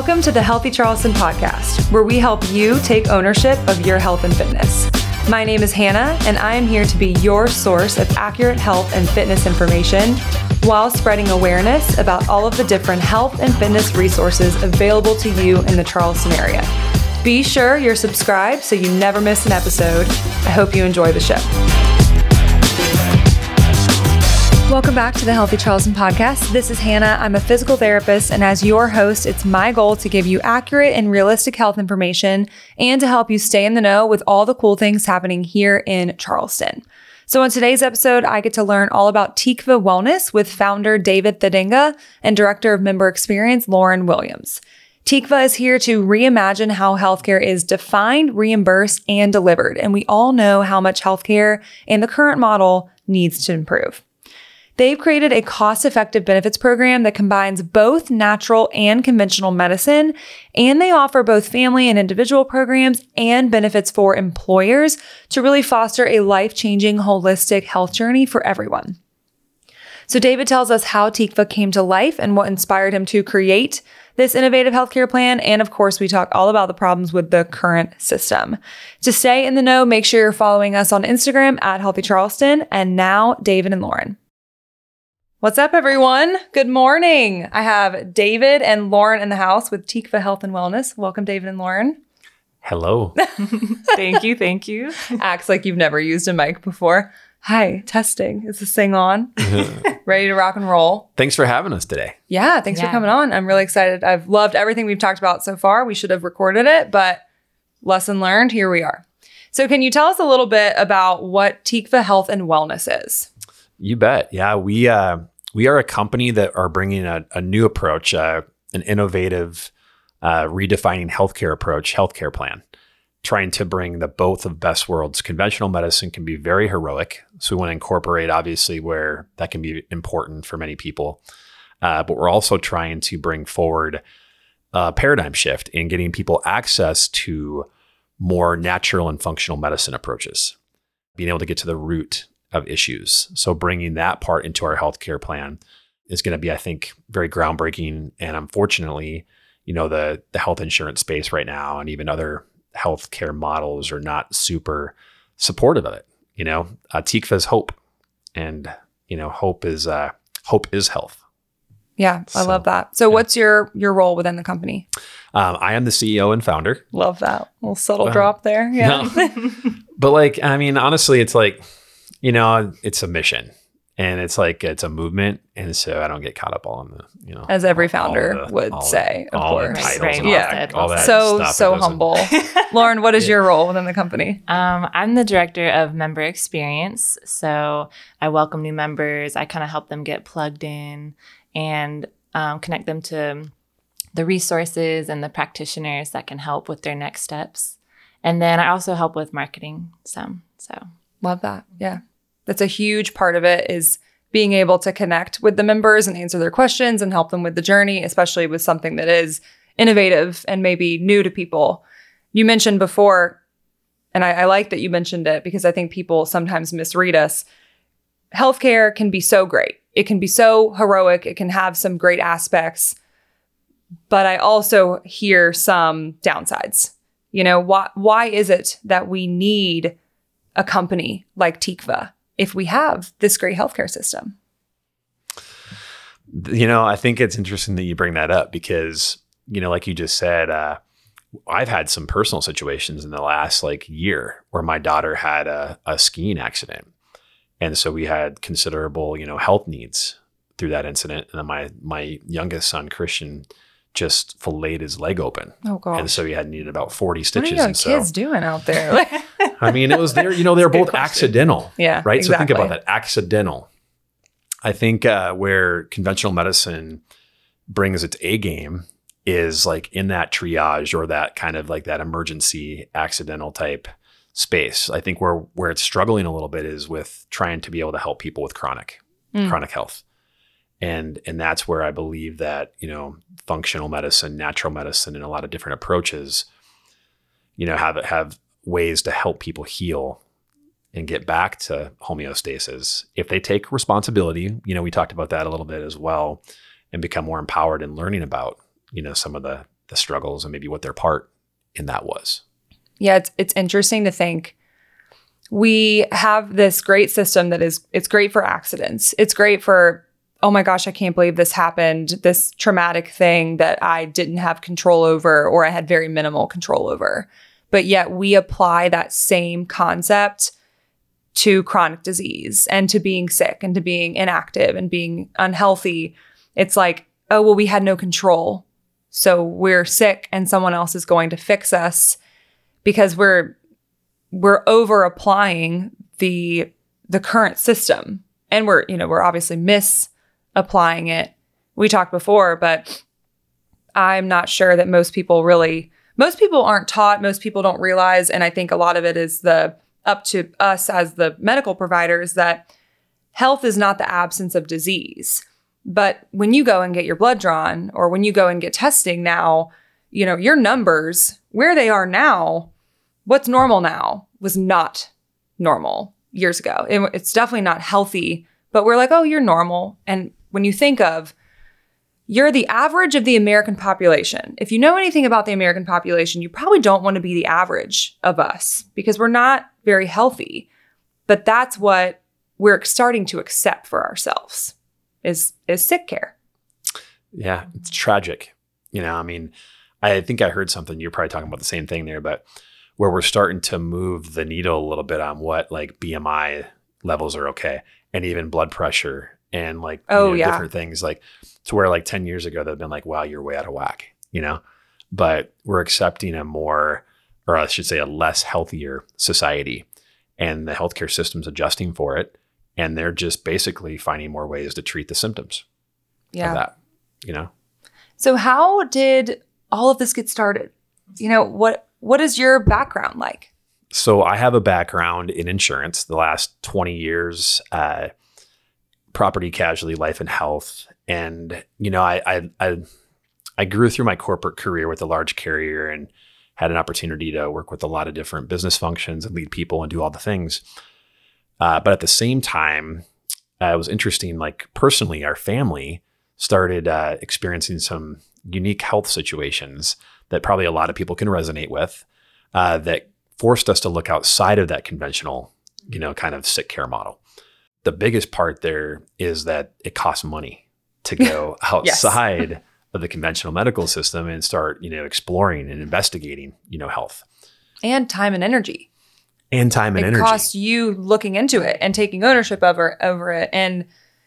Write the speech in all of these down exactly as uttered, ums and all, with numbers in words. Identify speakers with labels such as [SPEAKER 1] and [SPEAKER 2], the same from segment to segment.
[SPEAKER 1] Welcome to the Healthy Charleston podcast, where we help you take ownership of your health and fitness. My name is Hannah, and I am here to be your source of accurate health and fitness information while spreading awareness about all of the different health and fitness resources available to you in the Charleston area. Be sure you're subscribed so you never miss an episode. I hope you enjoy the show. Welcome back to the Healthy Charleston podcast. This is Hannah. I'm a physical therapist, and as your host, it's my goal to give you accurate and realistic health information and to help you stay in the know with all the cool things happening here in Charleston. So in today's episode, I get to learn all about Tikva Wellness with founder David Thedinga and director of member experience Lauren Williams. Tikva is here to reimagine how healthcare is defined, reimbursed, and delivered. And we all know how much healthcare and the current model needs to improve. They've created a cost-effective benefits program that combines both natural and conventional medicine, and they offer both family and individual programs and benefits for employers to really foster a life-changing, holistic health journey for everyone. So David tells us how Tikva came to life and what inspired him to create this innovative healthcare plan. And of course, we talk all about the problems with the current system. To stay in the know, make sure you're following us on Instagram at Healthy Charleston. And now, David and Lauren. What's up, everyone? Good morning. I have David and Lauren in the house with Tikva Health and Wellness. Welcome, David and Lauren.
[SPEAKER 2] Hello.
[SPEAKER 1] Thank you. Thank you. Acts like you've never used a mic before. Hi, testing. Is this thing on? Ready to rock and roll?
[SPEAKER 2] Thanks for having us today.
[SPEAKER 1] Yeah, thanks
[SPEAKER 3] Yeah.
[SPEAKER 1] for coming on. I'm really excited. I've loved everything we've talked about so far. We should have recorded it, but lesson learned, here we are. So can you tell us a little bit about what Tikva Health and Wellness is?
[SPEAKER 2] You bet. Yeah, we uh, we are a company that are bringing a, a new approach, uh, an innovative, uh, redefining healthcare approach, healthcare plan, trying to bring the both of best worlds. Conventional medicine can be very heroic, so we want to incorporate obviously where that can be important for many people, uh, but we're also trying to bring forward a paradigm shift in getting people access to more natural and functional medicine approaches, being able to get to the root of issues. So bringing that part into our healthcare plan is going to be, I think, very groundbreaking. And unfortunately, you know, the the health insurance space right now and even other healthcare models are not super supportive of it. You know, uh, Tikva is hope, and you know, hope is uh, hope is health.
[SPEAKER 1] Yeah, I
[SPEAKER 2] So,
[SPEAKER 1] love that. So
[SPEAKER 2] yeah.
[SPEAKER 1] what's your your role within the company?
[SPEAKER 2] Um, I am the C E O and founder.
[SPEAKER 1] Love that. little subtle
[SPEAKER 2] Well,
[SPEAKER 1] drop there. Yeah.
[SPEAKER 2] No. But like, I mean, honestly, it's like, you know, it's a mission and it's like, it's a movement. And so I don't get caught up all in the, you know,
[SPEAKER 1] As every
[SPEAKER 2] all
[SPEAKER 1] founder
[SPEAKER 2] the-
[SPEAKER 1] would
[SPEAKER 2] all the-
[SPEAKER 1] say, of
[SPEAKER 2] all the
[SPEAKER 1] course.
[SPEAKER 2] titles
[SPEAKER 3] Right,
[SPEAKER 2] and
[SPEAKER 3] well
[SPEAKER 2] all
[SPEAKER 1] said,
[SPEAKER 2] that, all
[SPEAKER 3] well
[SPEAKER 2] that
[SPEAKER 1] so,
[SPEAKER 2] stuff.
[SPEAKER 1] so
[SPEAKER 2] It doesn't-
[SPEAKER 1] humble. Lauren, what is your role within the company?
[SPEAKER 3] Um, I'm the director of member experience. So I welcome new members. I kind of help them get plugged in and um, connect them to the resources and the practitioners that can help with their next steps. And then I also help with marketing some. So
[SPEAKER 1] Love that. Yeah. That's a huge part of it, is being able to connect with the members and answer their questions and help them with the journey, especially with something that is innovative and maybe new to people. You mentioned before, and I, I like that you mentioned it because I think people sometimes misread us. Healthcare can be so great. It can be so heroic. It can have some great aspects. But I also hear some downsides. You know, why, why is it that we need a company like Tikva if we have this great healthcare system?
[SPEAKER 2] You know, I think it's interesting that you bring that up because, you know, like you just said, uh, I've had some personal situations in the last like year where my daughter had a, a skiing accident. And so we had considerable, you know, health needs through that incident. And then my, my youngest son, Christian, just filleted his leg open.
[SPEAKER 1] Oh, gosh.
[SPEAKER 2] And so he had needed about forty
[SPEAKER 1] What
[SPEAKER 2] stitches.
[SPEAKER 1] are your
[SPEAKER 2] and so,
[SPEAKER 1] kids doing out there?
[SPEAKER 2] I mean, it was there, you know, they're
[SPEAKER 1] That's a good
[SPEAKER 2] both
[SPEAKER 1] question.
[SPEAKER 2] accidental.
[SPEAKER 1] Yeah,
[SPEAKER 2] Right. So think
[SPEAKER 1] exactly.
[SPEAKER 2] about that. Accidental. I think uh, where conventional medicine brings its A game is like in that triage or that kind of like that emergency accidental type space. I think where, where it's struggling a little bit is with trying to be able to help people with chronic,
[SPEAKER 1] Mm.
[SPEAKER 2] chronic health. And, and that's where I believe that, you know, functional medicine, natural medicine, and a lot of different approaches, you know, have, have ways to help people heal and get back to homeostasis if they take responsibility. You know, we talked about that a little bit as well, and become more empowered in learning about, you know, some of the the struggles and maybe what their part in that was.
[SPEAKER 1] Yeah, it's it's interesting to think we have this great system that is, it's great for accidents. It's great for, oh my gosh, I can't believe this happened, this traumatic thing that I didn't have control over or I had very minimal control over. But yet we apply that same concept to chronic disease and to being sick and to being inactive and being unhealthy. It's like, oh, well, we had no control. So we're sick and someone else is going to fix us because we're we're over applying the the current system. And we're, you know, we're obviously misapplying it. We talked before, but I'm not sure that most people really, most people aren't taught, most people don't realize. And I think a lot of it is the up to us as the medical providers that health is not the absence of disease. But when you go and get your blood drawn or when you go and get testing now, you know, your numbers, where they are now, what's normal now was not normal years ago. It, it's definitely not healthy, but we're like, oh, you're normal. And when you think of, you're the average of the American population. If you know anything about the American population, you probably don't want to be the average of us because we're not very healthy. But that's what we're starting to accept for ourselves is, is sick care.
[SPEAKER 2] Yeah, it's tragic. You know, I mean, I think I heard something, you're probably talking about the same thing there, but where we're starting to move the needle a little bit on what like B M I levels are okay. And even blood pressure and like
[SPEAKER 1] oh,
[SPEAKER 2] you know,
[SPEAKER 1] yeah.
[SPEAKER 2] different things like to where like ten years ago, they've been like, wow, you're way out of whack, you know, but we're accepting a more, or I should say a less healthier society and the healthcare system's adjusting for it. And they're just basically finding more ways to treat the symptoms
[SPEAKER 1] yeah.
[SPEAKER 2] of that, you know?
[SPEAKER 1] So how did all of this get started? You know, what what is your background like?
[SPEAKER 2] So I have a background in insurance the last twenty years, uh, property, casualty, life and health. And, you know, I, I, I, I grew through my corporate career with a large carrier and had an opportunity to work with a lot of different business functions and lead people and do all the things. Uh, but at the same time, uh, it was interesting, like personally, our family started uh, experiencing some unique health situations that probably a lot of people can resonate with, uh, that forced us to look outside of that conventional, you know, kind of sick care model. The biggest part there is that it costs money to go outside yes. of the conventional medical system and start, you know, exploring and investigating, you know, health.
[SPEAKER 1] And time and energy.
[SPEAKER 2] And time and
[SPEAKER 1] it
[SPEAKER 2] energy.
[SPEAKER 1] It costs you looking into it and taking ownership over, over it and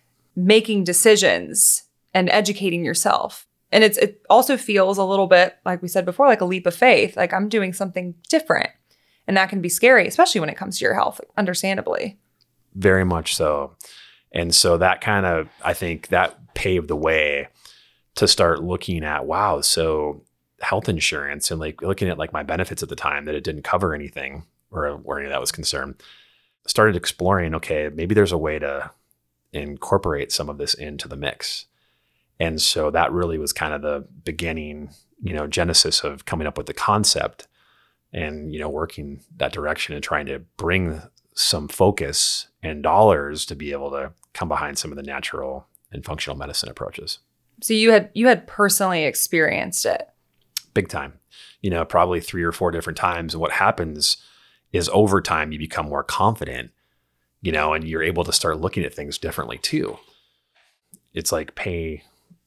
[SPEAKER 1] making decisions and educating yourself. And it's it also feels a little bit, like we said before, like a leap of faith. Like I'm doing something different. And that can be scary, especially when it comes to your health, understandably.
[SPEAKER 2] Very much so. And so that kind of, I think that paved the way to start looking at, wow, so health insurance and like looking at like my benefits at the time that it didn't cover anything or where any of that was concerned. Started exploring, okay, maybe there's a way to incorporate some of this into the mix. And so that really was kind of the beginning, you know, genesis of coming up with the concept and, you know, working that direction and trying to bring some focus and dollars to be able to come behind some of the natural and functional medicine approaches.
[SPEAKER 1] So you had you had personally experienced it.
[SPEAKER 2] Big time. You know, probably three or four different times. And what happens is over time you become more confident, you know, and you're able to start looking at things differently too. It's like pay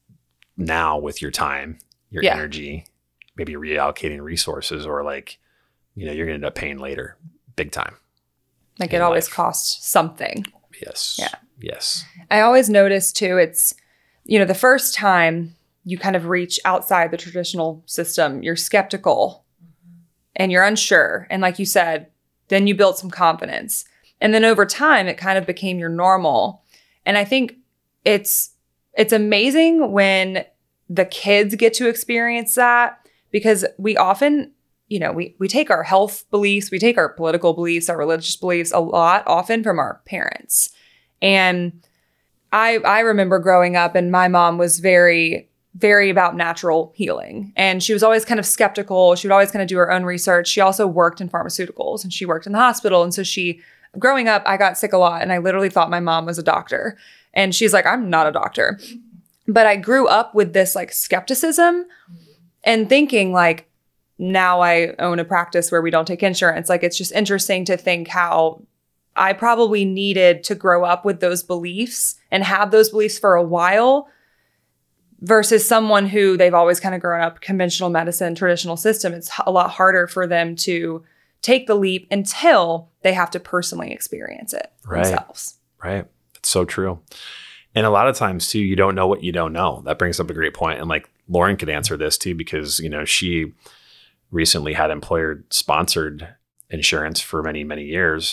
[SPEAKER 2] now with your time, your yeah. energy, maybe reallocating resources, or like, you know, you're going to end up paying later, big time.
[SPEAKER 1] Like it always life. costs something.
[SPEAKER 2] Yes.
[SPEAKER 1] Yeah.
[SPEAKER 2] Yes.
[SPEAKER 1] I always notice too, it's, you know, the first time you kind of reach outside the traditional system, you're skeptical mm-hmm. and you're unsure. And like you said, then you build some confidence. And then over time, it kind of became your normal. And I think it's, It's amazing when the kids get to experience that because we often, you know, we, we take our health beliefs, we take our political beliefs, our religious beliefs a lot often from our parents. And I I remember growing up and my mom was very, very about natural healing. And she was always kind of skeptical. She would always kind of do her own research. She also worked in pharmaceuticals and she worked in the hospital. And so she, growing up, I got sick a lot and I literally thought my mom was a doctor. And she's like, I'm not a doctor. But I grew up with this like skepticism. and thinking like, now I own a practice where we don't take insurance. Like, it's just interesting to think how I probably needed to grow up with those beliefs and have those beliefs for a while versus someone who they've always kind of grown up conventional medicine, traditional system. It's a lot harder for them to take the leap until they have to personally experience it
[SPEAKER 2] Right.
[SPEAKER 1] themselves.
[SPEAKER 2] Right. It's so true. And a lot of times too, you don't know what you don't know. That brings up a great point. And like Lauren could answer this too, because, you know, she recently had employer sponsored insurance for many, many years.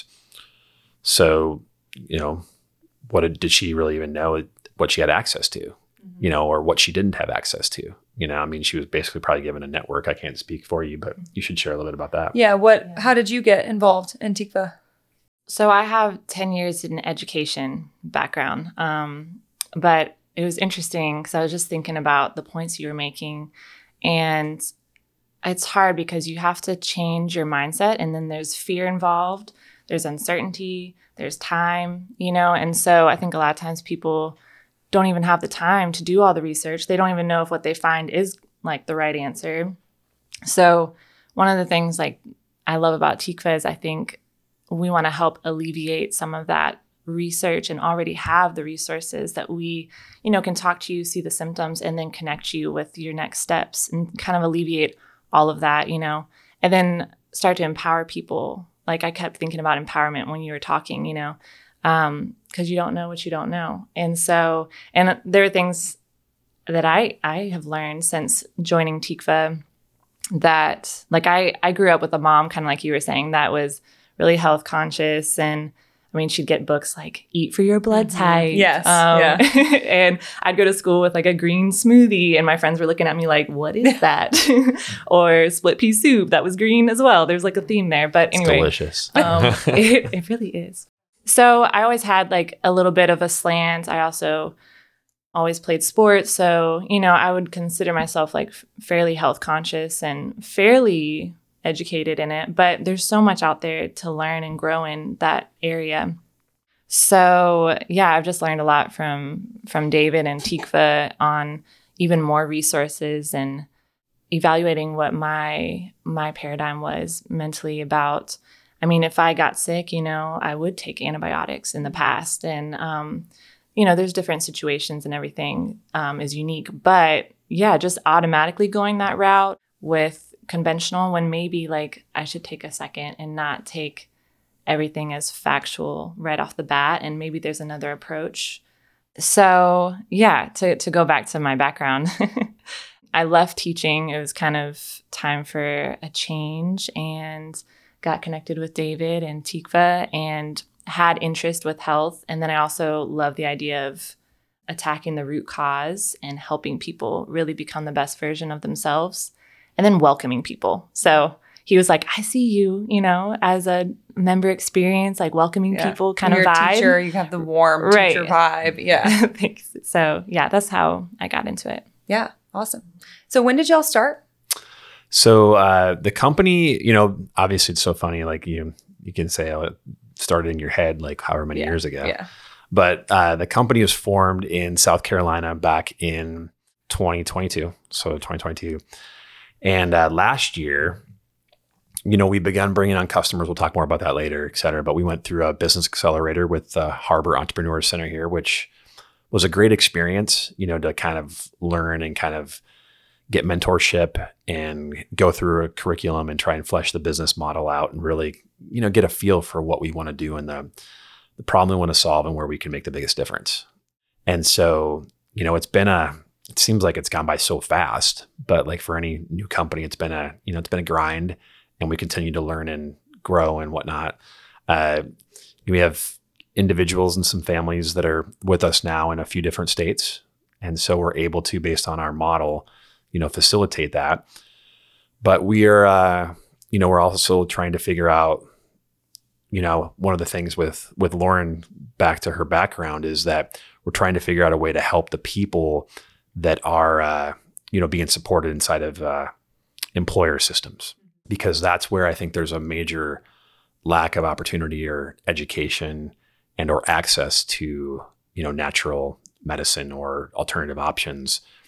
[SPEAKER 2] So, you know, what did, did she really even know what she had access to, mm-hmm. you know, or what she didn't have access to? You know, I mean, she was basically probably given a network. I can't speak for you, but you should share a little bit about that.
[SPEAKER 1] Yeah. What, yeah. How did you get involved in Tikva?
[SPEAKER 3] So I have ten years in education background, um, but it was interesting because I was just thinking about the points you were making, and it's hard because you have to change your mindset, and then there's fear involved, there's uncertainty, there's time, you know, and so I think a lot of times people don't even have the time to do all the research. They don't even know if what they find is like the right answer. So one of the things like I love about Tikva is I think we want to help alleviate some of that research and already have the resources that we, you know, can talk to you, see the symptoms, and then connect you with your next steps and kind of alleviate all of that, you know, and then start to empower people. Like I kept thinking about empowerment when you were talking, you know, um, because you don't know what you don't know. And so, and there are things that I, I have learned since joining Tikva that like I, I grew up with a mom, kind of like you were saying, that was really health conscious. And I mean, she'd get books like Eat for Your Blood Type.
[SPEAKER 1] Mm-hmm. Yes.
[SPEAKER 3] Um,
[SPEAKER 1] yeah.
[SPEAKER 3] And I'd go to school with like a green smoothie and my friends were looking at me like, what is that? Or split pea soup that was green as well. There's like a theme there. But anyway.
[SPEAKER 2] It's delicious.
[SPEAKER 3] um, it, it really is. So I always had like a little bit of a slant. I also always played sports. So, you know, I would consider myself like f- fairly health conscious and fairly educated in it, but there's so much out there to learn and grow in that area. So yeah, I've just learned a lot from from David and Tikva on even more resources and evaluating what my my paradigm was mentally about. I mean, if I got sick, you know, I would take antibiotics in the past, and um, you know, there's different situations and everything um, is unique. But yeah, just automatically going that route with conventional when maybe like I should take a second and not take everything as factual right off the bat, and maybe there's another approach. So yeah, to to go back to my background, I left teaching. It was kind of time for a change and got connected with David and Tikva and had interest with health. And then I also love the idea of attacking the root cause and helping people really become the best version of themselves. And then welcoming people. So he was like, I see you, you know, as a member experience, like welcoming
[SPEAKER 1] yeah.
[SPEAKER 3] people kind
[SPEAKER 1] You're
[SPEAKER 3] of vibe.
[SPEAKER 1] A teacher, you have the warm
[SPEAKER 3] right.
[SPEAKER 1] teacher vibe. Yeah.
[SPEAKER 3] Thanks. So yeah, that's how I got into it.
[SPEAKER 1] Yeah. Awesome. So when did y'all start?
[SPEAKER 2] So uh, the company, you know, obviously it's so funny. Like you, you can say oh, it started in your head, like however many
[SPEAKER 1] yeah.
[SPEAKER 2] years ago.
[SPEAKER 1] Yeah.
[SPEAKER 2] But uh, the company was formed in South Carolina back in twenty twenty-two. So twenty twenty-two. And uh, last year, you know, we began bringing on customers. We'll talk more about that later, et cetera. But we went through a business accelerator with the Harbor Entrepreneur Center here, which was a great experience, you know, to kind of learn and kind of get mentorship and go through a curriculum and try and flesh the business model out and really, you know, get a feel for what we want to do and the, the problem we want to solve and where we can make the biggest difference. And so, you know, it's been a, it seems like it's gone by so fast, but like for any new company, it's been a, you know, it's been a grind, and we continue to learn and grow and whatnot. Uh, we have individuals and some families that are with us now in a few different states. And so we're able to, based on our model, you know, facilitate that. But we are, uh, you know, we're also trying to figure out, you know, one of the things with, with Lauren, back to her background, is that we're trying to figure out a way to help the people that are, uh, you know, being supported inside of uh, employer systems, because that's where I think there's a major lack of opportunity or education and or access to, you know, natural medicine or alternative options.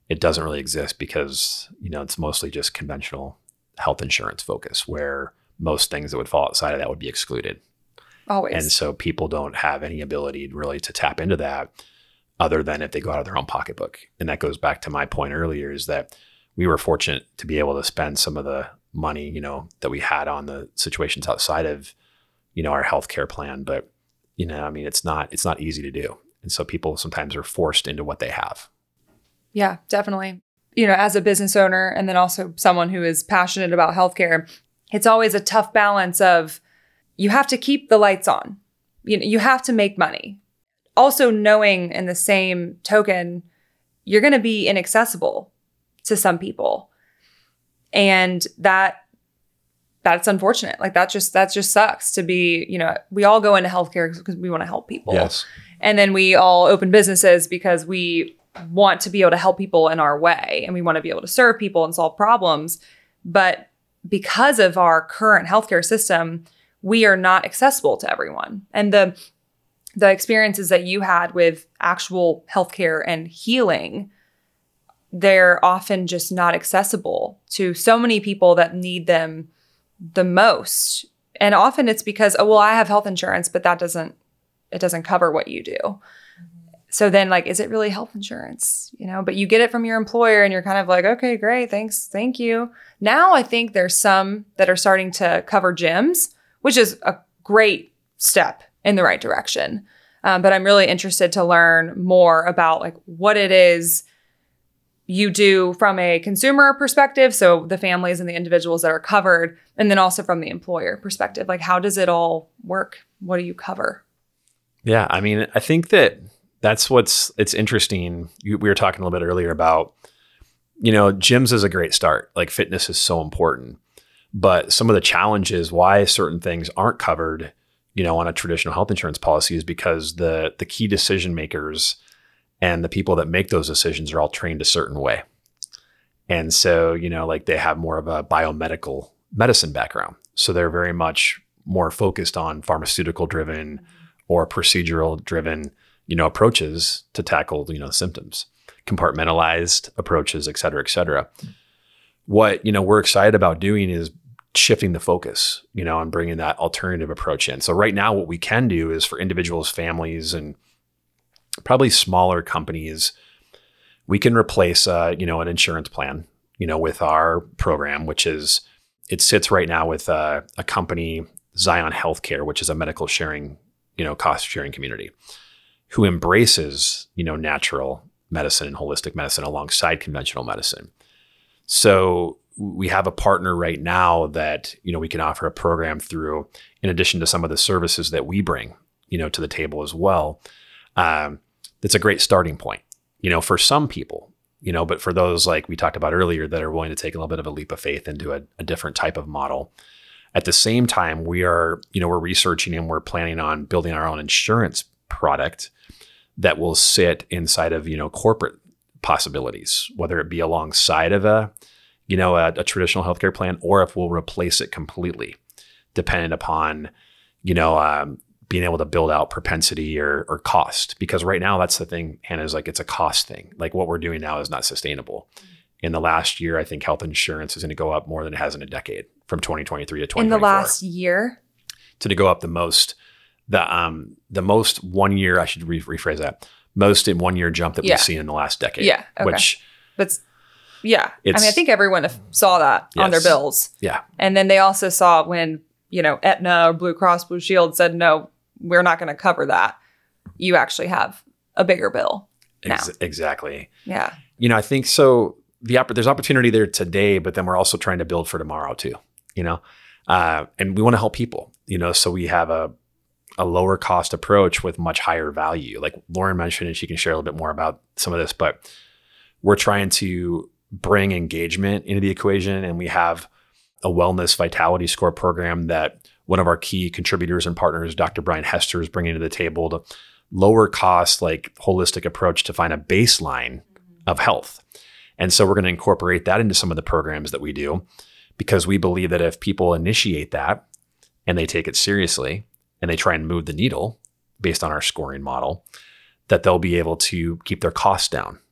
[SPEAKER 2] it doesn't really exist because, you know, it's mostly just conventional health insurance focus where most things that would fall outside of that would be excluded.
[SPEAKER 1] Always.
[SPEAKER 2] And so people don't have any ability really to tap into that other than if they go out of their own pocketbook. And that goes back to my point earlier is that we were fortunate to be able to spend some of the money, you know, that we had on the situations outside of, you know, our healthcare plan. But, you know, I mean, it's not, it's not easy to do. And so people sometimes are forced into what they have.
[SPEAKER 1] Yeah, definitely. You know, as a business owner and then also someone who is passionate about healthcare, it's always a tough balance of you have to keep the lights on. You know, you have to make money. Also knowing in the same token, you're going to be inaccessible to some people. And that that's unfortunate. Like that just that just sucks to be, you know, we all go into healthcare because we want to help people.
[SPEAKER 2] Yes.
[SPEAKER 1] And then we all open businesses because we want to be able to help people in our way and we want to be able to serve people and solve problems. But because of our current healthcare system, we are not accessible to everyone. And the the experiences that you had with actual healthcare and healing, they're often just not accessible to so many people that need them the most. And often it's because, oh, well, I have health insurance, but that doesn't, it doesn't cover what you do. Mm-hmm. So then like, is it really health insurance? You know, but you get it from your employer and you're kind of like, okay, great. Thanks. Thank you. Now I think there's some that are starting to cover gyms, which is a great step in the right direction. Um, but I'm really interested to learn more about like what it is you do from a consumer perspective. So the families and the individuals that are covered, and then also from the employer perspective, like how does it all work? What do you cover?
[SPEAKER 2] Yeah. I mean, I think that that's what's, it's interesting. You, we were talking a little bit earlier about, you know, gyms is a great start. Like fitness is so important, but some of the challenges why certain things aren't covered, you know, on a traditional health insurance policy is because the the key decision makers and the people that make those decisions are all trained a certain way. And so, you know, like they have more of a biomedical medicine background. So they're very much more focused on pharmaceutical driven or procedural driven, you know, approaches to tackle, you know, symptoms, compartmentalized approaches, et cetera, et cetera. What, you know, we're excited about doing is shifting the focus, you know, and bringing that alternative approach in. So right now, what we can do is for individuals, families, and probably smaller companies, we can replace, uh, you know, an insurance plan, you know, with our program, which is, it sits right now with uh, a company, Zion Healthcare, which is a medical sharing, you know, cost sharing community who embraces, you know, natural medicine and holistic medicine alongside conventional medicine. So we have a partner right now that, you know, we can offer a program through, in addition to some of the services that we bring, you know, to the table as well. Um, that's a great starting point, you know, for some people, you know, but for those like we talked about earlier that are willing to take a little bit of a leap of faith into a, a different type of model. At the same time, we are, you know, we're researching and we're planning on building our own insurance product that will sit inside of, you know, corporate possibilities, whether it be alongside of a, you know, a, a traditional healthcare plan, or if we'll replace it completely, dependent upon, you know, um, being able to build out propensity or, or cost. Because right now, that's the thing, Hannah, is like, it's a cost thing. Like what we're doing now is not sustainable. In the last year, I think health insurance is going to go up more than it has in a decade, from twenty twenty-three to twenty twenty-four.
[SPEAKER 1] In the last year?
[SPEAKER 2] To go up the most, the um the most one year, I should re- rephrase that, most in one year jump that
[SPEAKER 1] yeah.
[SPEAKER 2] we've seen in the last decade.
[SPEAKER 1] Yeah. Okay.
[SPEAKER 2] Which,
[SPEAKER 1] but yeah, I mean, I think everyone saw that
[SPEAKER 2] yes.
[SPEAKER 1] on their bills.
[SPEAKER 2] Yeah. And
[SPEAKER 1] then they also saw when, you know, Aetna or Blue Cross Blue Shield said, no, we're not going to cover that. You actually have a bigger bill now.
[SPEAKER 2] Ex- exactly.
[SPEAKER 1] Yeah.
[SPEAKER 2] You know, I think so. The opp- there's opportunity there today, but then we're also trying to build for tomorrow too, you know, uh, and we want to help people, you know, so we have a, a lower cost approach with much higher value. Like Lauren mentioned, and she can share a little bit more about some of this, but we're trying to bring engagement into the equation. And we have a wellness vitality score program that one of our key contributors and partners, Doctor Brian Hester, is bringing to the table to lower cost, like holistic approach to find a baseline of health. And so we're going to incorporate that into some of the programs that we do, because we believe that if people initiate that and they take it seriously and they try and move the needle based on our scoring model, that they'll be able to keep their costs down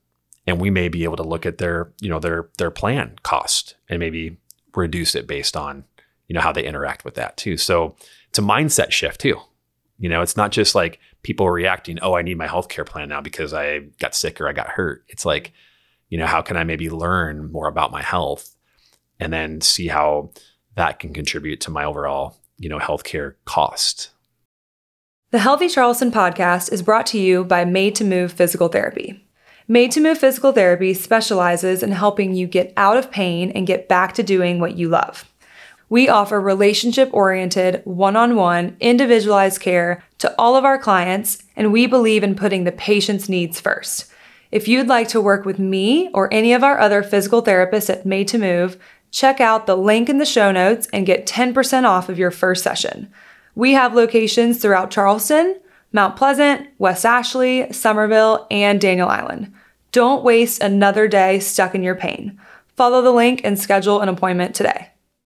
[SPEAKER 2] And we may be able to look at their, you know, their their plan cost and maybe reduce it based on, you know, how they interact with that too. So it's a mindset shift too. You know, it's not just like people reacting, oh, I need my healthcare plan now because I got sick or I got hurt. It's like, you know, how can I maybe learn more about my health and then see how that can contribute to my overall, you know, healthcare cost.
[SPEAKER 1] The Healthy Charleston podcast is brought to you by Made to Move Physical Therapy. Made to Move Physical Therapy specializes in helping you get out of pain and get back to doing what you love. We offer relationship-oriented, one-on-one, individualized care to all of our clients, and we believe in putting the patient's needs first. If you'd like to work with me or any of our other physical therapists at Made to Move, check out the link in the show notes and get ten percent off of your first session. We have locations throughout Charleston, Mount Pleasant, West Ashley, Somerville, and Daniel Island. Don't waste another day stuck in your pain. Follow the link and schedule an appointment today.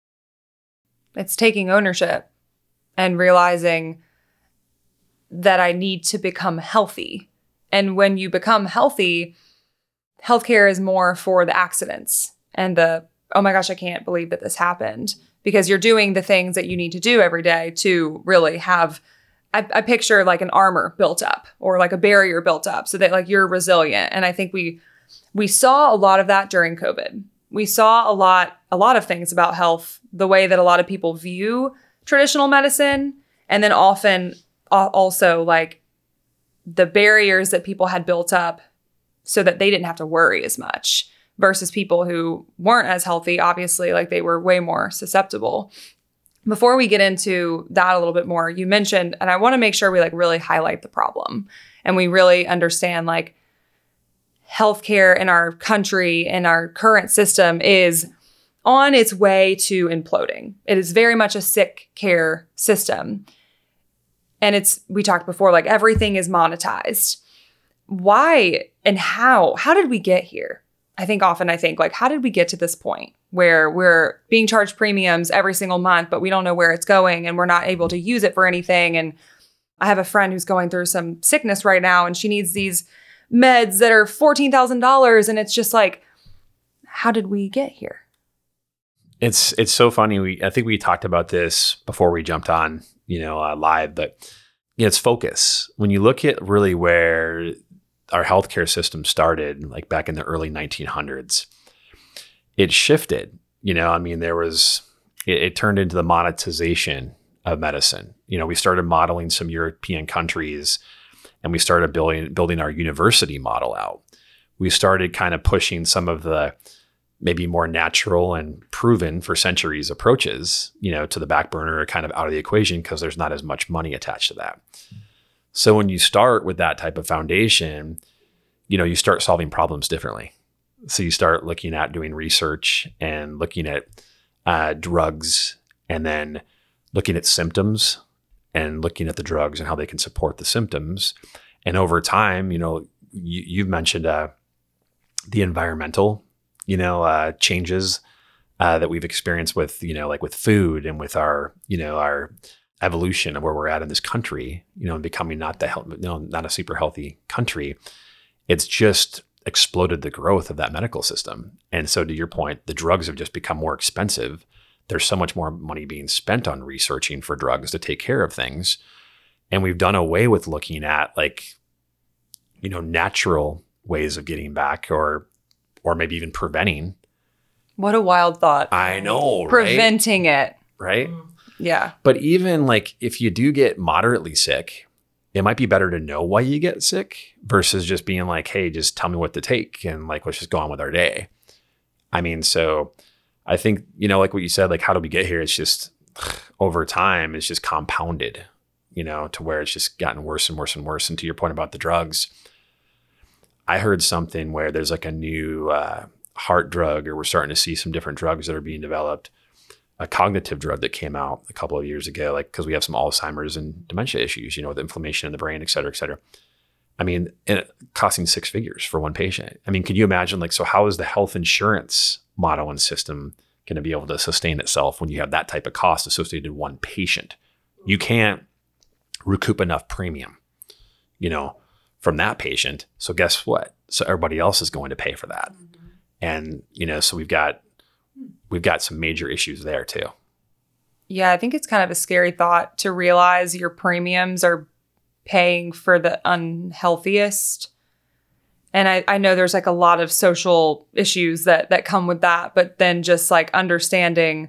[SPEAKER 1] It's taking ownership and realizing that I need to become healthy. And when you become healthy, healthcare is more for the accidents and the, oh my gosh, I can't believe that this happened. Because you're doing the things that you need to do every day to really have, I, I picture like an armor built up or like a barrier built up so that like you're resilient. And I think we we saw a lot of that during COVID. We saw a lot, a lot of things about health, the way that a lot of people view traditional medicine, and then often also like the barriers that people had built up so that they didn't have to worry as much. Versus people who weren't as healthy, obviously, like they were way more susceptible. Before we get into that a little bit more, you mentioned, and I want to make sure we like really highlight the problem and we really understand like healthcare in our country and our current system is on its way to imploding. It is very much a sick care system. And it's, we talked before, like everything is monetized. Why and how? How did we get here? I think often I think like, how did we get to this point where we're being charged premiums every single month, but we don't know where it's going and we're not able to use it for anything? And I have a friend who's going through some sickness right now and she needs these meds that are fourteen thousand dollars. And it's just like, how did we get here?
[SPEAKER 2] It's, it's so funny. We, I think we talked about this before we jumped on, you know, uh, live, but you know, it's focus. When you look at really where our healthcare system started, like back in the early nineteen hundreds, it shifted. You know, I mean, there was, it, it turned into the monetization of medicine. You know, we started modeling some European countries and we started building, building our university model out. We started kind of pushing some of the maybe more natural and proven for centuries approaches, you know, to the back burner or kind of out of the equation because there's not as much money attached to that. So when you start with that type of foundation, you know, you start solving problems differently. So you start looking at doing research and looking at uh, drugs and then looking at symptoms and looking at the drugs and how they can support the symptoms. And over time, you know, you, you've mentioned uh, the environmental, you know, uh, changes uh, that we've experienced with, you know, like with food and with our, you know, our evolution of where we're at in this country, you know, and becoming not the health, you know, not a super healthy country. It's just exploded the growth of that medical system. And so to your point, the drugs have just become more expensive. There's so much more money being spent on researching for drugs to take care of things. And we've done away with looking at like, you know, natural ways of getting back or, or maybe even preventing.
[SPEAKER 1] What a wild thought.
[SPEAKER 2] I know,
[SPEAKER 1] Preventing
[SPEAKER 2] right?
[SPEAKER 1] it.
[SPEAKER 2] Right?
[SPEAKER 1] Yeah.
[SPEAKER 2] But even like if you do get moderately sick, it might be better to know why you get sick versus just being like, hey, just tell me what to take and like, let's just go on with our day. I mean, so I think, you know, like what you said, like, how do we get here? It's just over time, it's just compounded, you know, to where it's just gotten worse and worse and worse. And to your point about the drugs, I heard something where there's like a new uh, heart drug, or we're starting to see some different drugs that are being developed. A cognitive drug that came out a couple of years ago, like, because we have some Alzheimer's and dementia issues, you know, with inflammation in the brain, et cetera, et cetera. I mean, it costing six figures for one patient. I mean, can you imagine, like, so how is the health insurance model and system going to be able to sustain itself when you have that type of cost associated with one patient? You can't recoup enough premium, you know, from that patient. So guess what? So everybody else is going to pay for that. Mm-hmm. And, you know, so we've got, we've got some major issues there too.
[SPEAKER 1] Yeah, I think it's kind of a scary thought to realize your premiums are paying for the unhealthiest. And I, I know there's like a lot of social issues that that come with that, but then just like understanding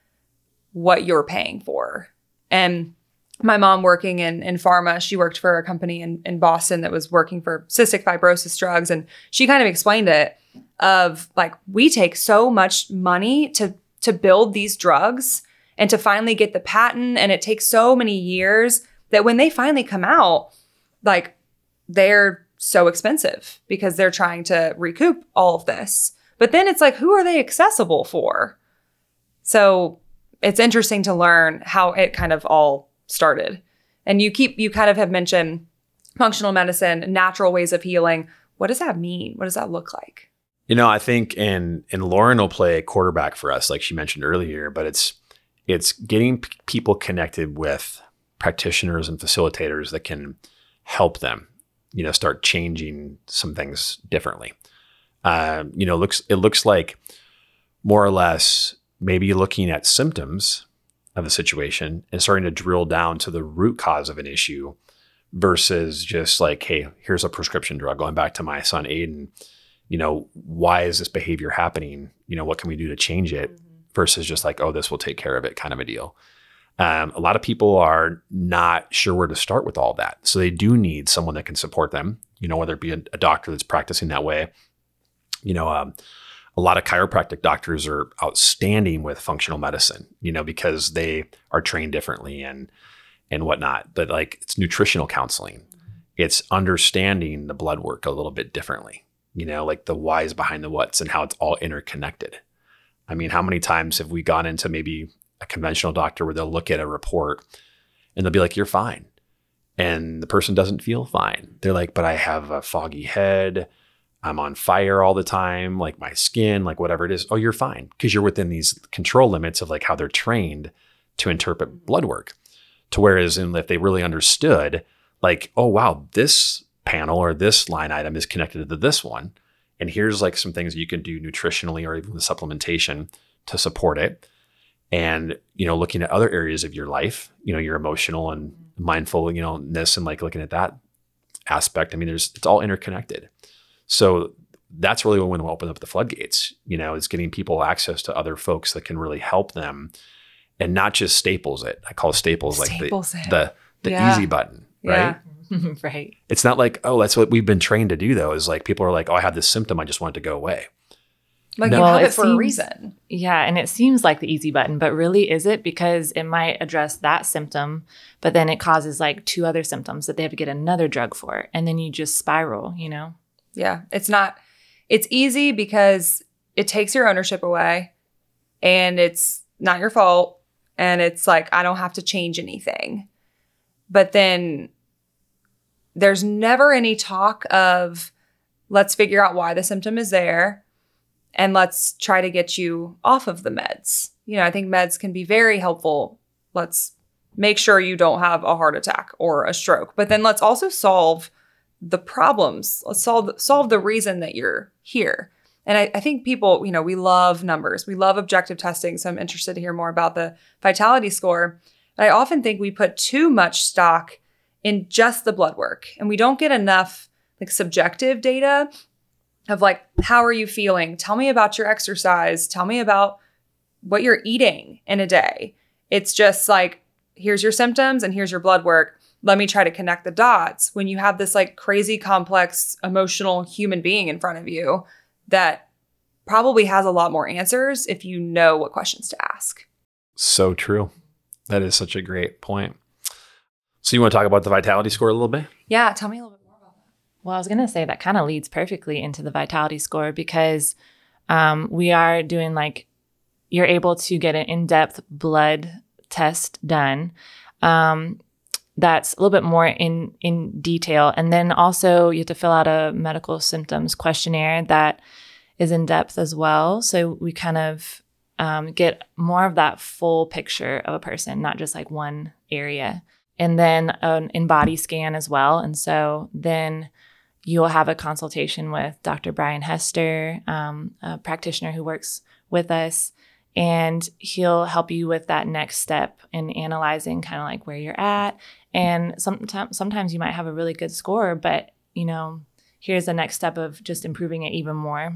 [SPEAKER 1] what you're paying for. And my mom working in, in pharma, she worked for a company in, in Boston that was working for cystic fibrosis drugs. And she kind of explained it of like, we take so much money to to build these drugs and to finally get the patent. And it takes so many years that when they finally come out, like they're so expensive because they're trying to recoup all of this. But then it's like, who are they accessible for? So it's interesting to learn how it kind of all started. And you keep, you kind of have mentioned functional medicine, natural ways of healing. What does that mean? What does that look like?
[SPEAKER 2] You know, I think, and, and Lauren will play quarterback for us, like she mentioned earlier, but it's, it's getting p- people connected with practitioners and facilitators that can help them, you know, start changing some things differently. Um, you know, looks, it looks like more or less maybe looking at symptoms of the situation and starting to drill down to the root cause of an issue versus just like, hey, here's a prescription drug. Going back to my son, Aiden, you know, why is this behavior happening? You know, what can we do to change it? Mm-hmm. Versus just like, oh, this will take care of it kind of a deal. Um, a lot of people are not sure where to start with all that. So they do need someone that can support them, you know, whether it be a, a doctor that's practicing that way. You know, um, a lot of chiropractic doctors are outstanding with functional medicine, you know, because they are trained differently and and whatnot. But like it's nutritional counseling. It's understanding the blood work a little bit differently, you know, like the whys behind the whats and how it's all interconnected. I mean, how many times have we gone into maybe a conventional doctor where they'll look at a report and they'll be like, you're fine. And the person doesn't feel fine. They're like, but I have a foggy head. I'm on fire all the time, like my skin, like whatever it is. Oh, you're fine. Because you're within these control limits of like how they're trained to interpret blood work. To whereas in, if they really understood like, oh, wow, this panel or this line item is connected to this one. And here's like some things you can do nutritionally or even with supplementation to support it. And, you know, looking at other areas of your life, you know, your emotional and mindful, you know, ness and like looking at that aspect. I mean, there's, it's all interconnected. So that's really when we open up the floodgates, you know, is getting people access to other folks that can really help them and not just staples it. I call staples, staples like the, the, the yeah. easy button, right?
[SPEAKER 3] Yeah. Right.
[SPEAKER 2] It's not like, oh, that's what we've been trained to do though, is like people are like, oh, I have this symptom. I just want it to go away.
[SPEAKER 1] Like no. you well, have it, it for seems, a reason.
[SPEAKER 3] Yeah. And it seems like the easy button, but really is it? Because it might address that symptom, but then it causes like two other symptoms that they have to get another drug for. And then you just spiral, you know?
[SPEAKER 1] Yeah. It's not, it's easy because it takes your ownership away and it's not your fault. And it's like, I don't have to change anything. But then there's never any talk of let's figure out why the symptom is there and let's try to get you off of the meds. You know, I think meds can be very helpful. Let's make sure you don't have a heart attack or a stroke, but then let's also solve the problems. Let's solve, solve the reason that you're here. And I, I think people, you know, we love numbers. We love objective testing. So I'm interested to hear more about the vitality score. But I often think we put too much stock in just the blood work. And we don't get enough like subjective data of like, how are you feeling? Tell me about your exercise. Tell me about what you're eating in a day. It's just like, here's your symptoms and here's your blood work. Let me try to connect the dots. When you have this like crazy complex emotional human being in front of you that probably has a lot more answers if you know what questions to ask.
[SPEAKER 2] So true. That is such a great point. So you want to talk about the vitality score a little bit?
[SPEAKER 1] Yeah, tell me a little bit more about that.
[SPEAKER 3] Well, I was going to say that kind of leads perfectly into the vitality score because um, we are doing like, you're able to get an in-depth blood test done. Um, that's a little bit more in, in detail. And then also you have to fill out a medical symptoms questionnaire that is in depth as well. So we kind of um, get more of that full picture of a person, not just like one area. And then an in-body scan as well. And so then you'll have a consultation with Doctor Brian Hester, um, a practitioner who works with us, and he'll help you with that next step in analyzing kind of like where you're at. And sometimes, sometimes you might have a really good score, but, you know, here's the next step of just improving it even more.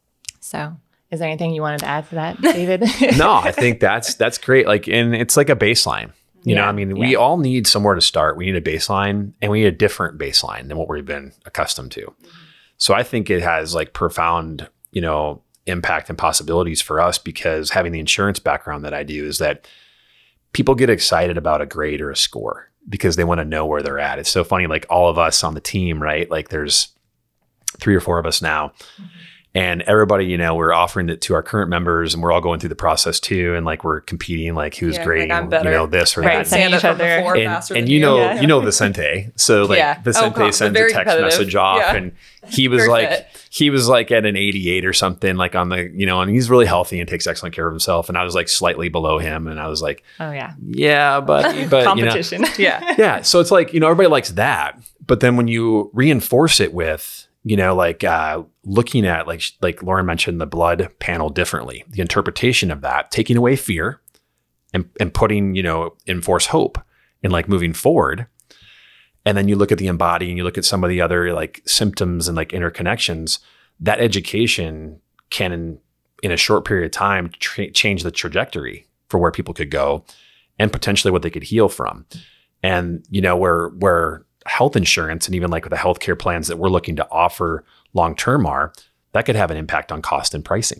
[SPEAKER 3] So is there anything you wanted to add to that, David?
[SPEAKER 2] No, I think that's, that's great. Like, and it's like a baseline. You yeah, know, I mean, yeah. we all need somewhere to start. We need a baseline, and we need a different baseline than what we've been accustomed to. Mm-hmm. So I think it has like profound, you know, impact and possibilities for us, because having the insurance background that I do is that people get excited about a grade or a score because they want to know where they're at. It's so funny, like all of us on the team, right? Like there's three or four of us now. Mm-hmm. And everybody, you know, we're offering it to our current members, and we're all going through the process too. And like we're competing, like who's yeah, great, like you know, this or
[SPEAKER 3] right,
[SPEAKER 2] that.
[SPEAKER 3] Send each other.
[SPEAKER 2] And, and you know, yeah. you know Vicente. So like yeah. Vicente oh, sends a text message off, yeah. and he was like, fit. he was like at an eighty-eight or something, like on the, you know, and he's really healthy and takes excellent care of himself. And I was like slightly below him, and I was like,
[SPEAKER 3] oh yeah,
[SPEAKER 2] yeah, but but
[SPEAKER 3] competition,
[SPEAKER 2] you know,
[SPEAKER 3] yeah,
[SPEAKER 2] yeah. So it's like, you know, everybody likes that, but then when you reinforce it with, you know, like uh, looking at, like like Lauren mentioned, the blood panel differently, the interpretation of that, taking away fear and, and putting, you know, enforce hope and like moving forward. And then you look at the embody and you look at some of the other like symptoms and like interconnections, that education can, in, in a short period of time, tra- change the trajectory for where people could go and potentially what they could heal from. And, you know, where, where, health insurance and even like with the healthcare plans that we're looking to offer long-term are, that could have an impact on cost and pricing.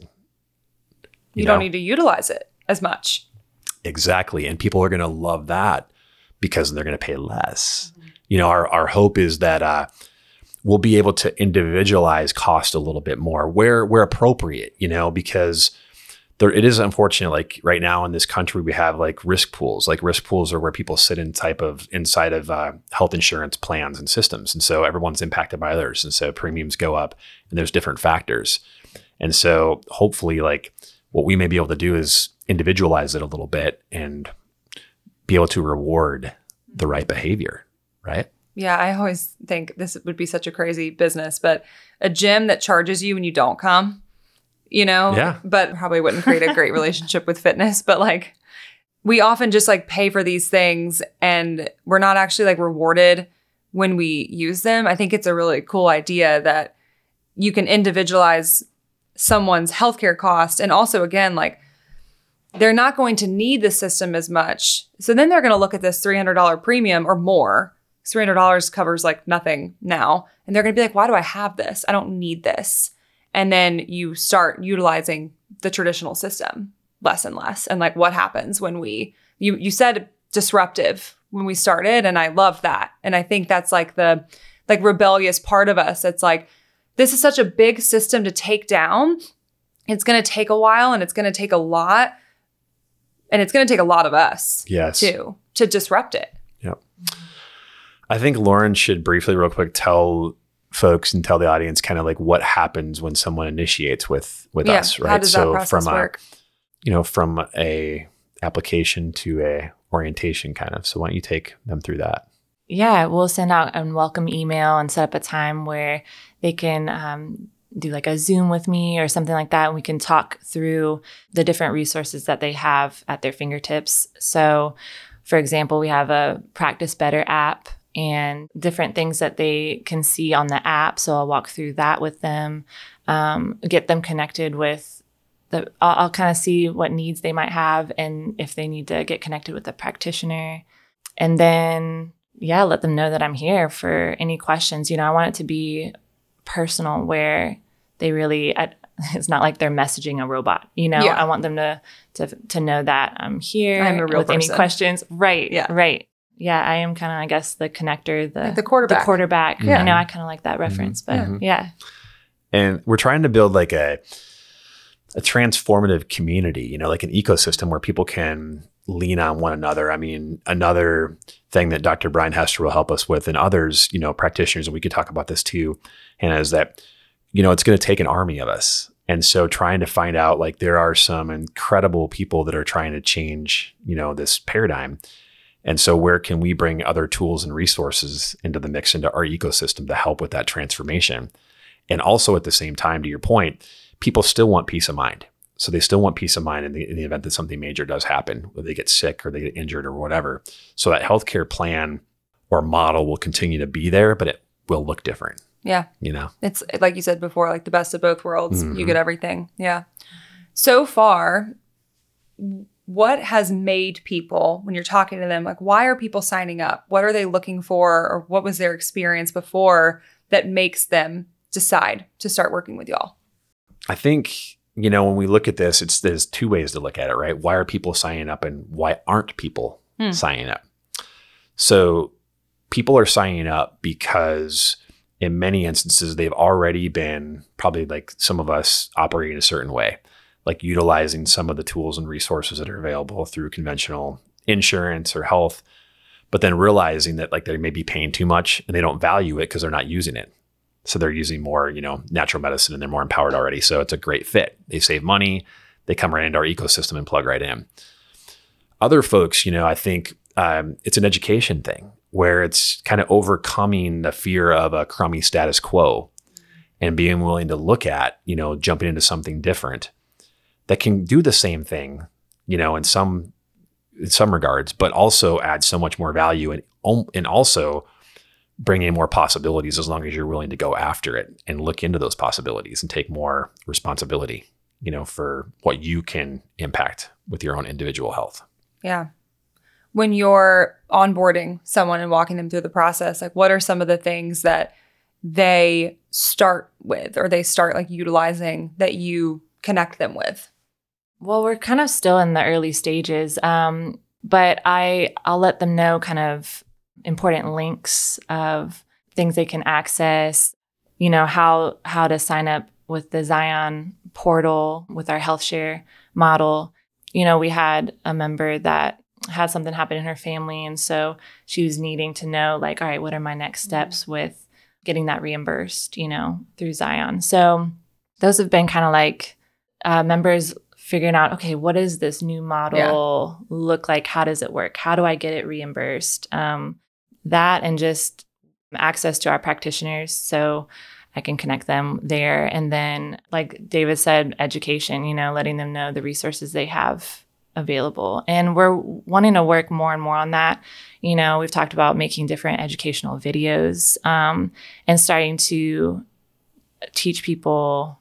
[SPEAKER 1] You, you know? Don't need to utilize it as much.
[SPEAKER 2] Exactly. And people are going to love that because they're going to pay less. Mm-hmm. You know, our, our hope is that uh, we'll be able to individualize cost a little bit more where, where appropriate, you know, because there, it is unfortunate, like right now in this country, we have like risk pools. Like risk pools are where people sit in type of inside of uh, health insurance plans and systems. And so everyone's impacted by others. And so premiums go up and there's different factors. And so hopefully like what we may be able to do is individualize it a little bit and be able to reward the right behavior, right?
[SPEAKER 1] Yeah, I always think this would be such a crazy business, but a gym that charges you when you don't come, you know,
[SPEAKER 2] yeah.
[SPEAKER 1] but probably wouldn't create a great relationship with fitness. But like, we often just like pay for these things and we're not actually like rewarded when we use them. I think it's a really cool idea that you can individualize someone's healthcare cost. And also, again, like they're not going to need the system as much. So then they're going to look at this three hundred dollars premium or more. three hundred dollars covers like nothing now. And they're going to be like, why do I have this? I don't need this. And then you start utilizing the traditional system less and less. And like what happens when we, you you said disruptive when we started, and I love that. And I think that's like the like rebellious part of us. It's like, this is such a big system to take down. It's going to take a while and it's going to take a lot. And it's going to take a lot of us
[SPEAKER 2] yes.
[SPEAKER 1] too, to disrupt it.
[SPEAKER 2] Yep. I think Lauren should briefly, real quick, tell folks and tell the audience kind of like what happens when someone initiates with with
[SPEAKER 1] yeah,
[SPEAKER 2] us, right?
[SPEAKER 1] How does
[SPEAKER 2] so
[SPEAKER 1] that process
[SPEAKER 2] from
[SPEAKER 1] work?
[SPEAKER 2] a, you know, from a application to a orientation kind of. So why don't you take them through that?
[SPEAKER 3] Yeah, we'll send out a welcome email and set up a time where they can um, do like a Zoom with me or something like that. And we can talk through the different resources that they have at their fingertips. So for example, we have a Practice Better app and different things that they can see on the app. So I'll walk through that with them, um, get them connected with the, I'll, I'll kind of see what needs they might have and if they need to get connected with a practitioner. And then, yeah, let them know that I'm here for any questions. You know, I want it to be personal where they really, I, it's not like they're messaging a robot, you know,
[SPEAKER 1] yeah.
[SPEAKER 3] I want them to, to, to know that I'm here
[SPEAKER 1] I'm a real
[SPEAKER 3] with
[SPEAKER 1] person.
[SPEAKER 3] Any questions. Right.
[SPEAKER 1] Yeah.
[SPEAKER 3] Right. Yeah, I am kind of, I guess, the connector, the
[SPEAKER 1] like the quarterback.
[SPEAKER 3] The quarterback.
[SPEAKER 1] Yeah.
[SPEAKER 3] You know, I kind of like that reference,
[SPEAKER 2] mm-hmm.
[SPEAKER 3] but yeah.
[SPEAKER 2] And we're trying to build like a a transformative community, you know, like an ecosystem where people can lean on one another. I mean, another thing that Doctor Brian Hester will help us with, and others, you know, practitioners, and we could talk about this too, Hannah, is that, you know, it's going to take an army of us. And so trying to find out, like, there are some incredible people that are trying to change, you know, this paradigm. And so where can we bring other tools and resources into the mix, into our ecosystem to help with that transformation? And also at the same time, to your point, people still want peace of mind. So they still want peace of mind in the, in the event that something major does happen, whether they get sick or they get injured or whatever. So that healthcare plan or model will continue to be there, but it will look different.
[SPEAKER 1] Yeah.
[SPEAKER 2] You know,
[SPEAKER 1] it's like you said before, like the best of both worlds.
[SPEAKER 2] Mm-hmm.
[SPEAKER 1] You get everything. Yeah. So far, what has made people, when you're talking to them, like, why are people signing up? What are they looking for? Or what was their experience before that makes them decide to start working with y'all?
[SPEAKER 2] I think, you know, when we look at this, it's there's two ways to look at it, right? Why are people signing up and why aren't people hmm. signing up? So people are signing up because in many instances, they've already been probably like some of us operating a certain way, like utilizing some of the tools and resources that are available through conventional insurance or health, but then realizing that like they may be paying too much and they don't value it because they're not using it. So they're using more, you know, natural medicine and they're more empowered already. So it's a great fit. They save money. They come right into our ecosystem and plug right in. Other folks, you know, I think um, it's an education thing where it's kind of overcoming the fear of a crummy status quo and being willing to look at, you know, jumping into something different that can do the same thing, you know, in some in some regards, but also add so much more value and and also bring in more possibilities as long as you're willing to go after it and look into those possibilities and take more responsibility, you know, for what you can impact with your own individual health.
[SPEAKER 1] Yeah. When you're onboarding someone and walking them through the process, like what are some of the things that they start with or they start like utilizing that you connect them with?
[SPEAKER 3] Well, we're kind of still in the early stages, um, but I, I'll let them know kind of important links of things they can access, you know, how how to sign up with the Zion portal with our HealthShare model. You know, we had a member that had something happen in her family, and so she was needing to know, like, all right, what are my next steps mm-hmm. with getting that reimbursed, you know, through Zion. So those have been kind of like uh, members figuring out, okay, what does this new model yeah. look like? How does it work? How do I get it reimbursed? Um, that and just access to our practitioners so I can connect them there. And then, like David said, education, you know, letting them know the resources they have available. And we're wanting to work more and more on that. You know, we've talked about making different educational videos um, and starting to teach people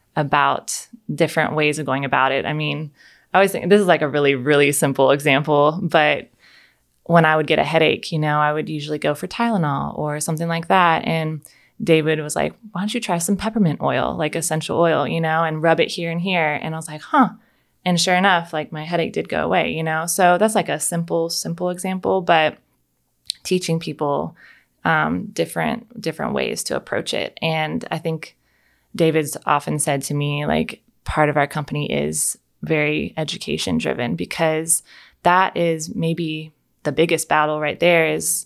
[SPEAKER 3] about different ways of going about it. I mean, I always think this is like a really, really simple example, but when I would get a headache, you know, I would usually go for Tylenol or something like that. And David was like, why don't you try some peppermint oil, like essential oil, you know, and rub it here and here. And I was like, huh. And sure enough, like my headache did go away, you know. So that's like a simple, simple example, but teaching people um, different, different ways to approach it. And I think David's often said to me, like, part of our company is very education driven because that is maybe the biggest battle right there is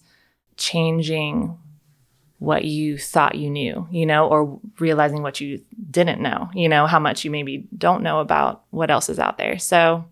[SPEAKER 3] changing what you thought you knew, you know, or realizing what you didn't know, you know, how much you maybe don't know about what else is out there. So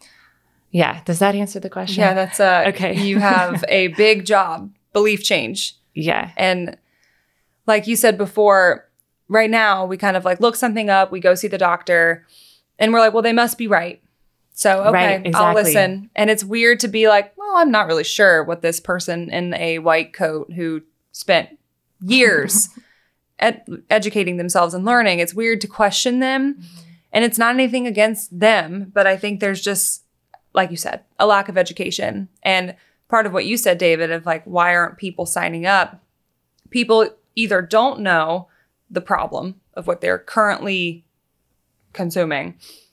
[SPEAKER 3] yeah, does that answer the question?
[SPEAKER 1] Yeah, that's uh
[SPEAKER 3] okay.
[SPEAKER 1] You have a big job, belief change.
[SPEAKER 3] Yeah.
[SPEAKER 1] And like you said before, right now we kind of like look something up, we go see the doctor and we're like, well, they must be right. So, okay,
[SPEAKER 3] right, exactly.
[SPEAKER 1] I'll listen. And it's weird to be like, well, I'm not really sure what this person in a white coat who spent years ed- educating themselves and learning, it's weird to question them. Mm-hmm. And it's not anything against them, but I think there's just, like you said, a lack of education. And part of what you said, David, of like, why aren't people signing up? People either don't know the problem of what they're currently consuming,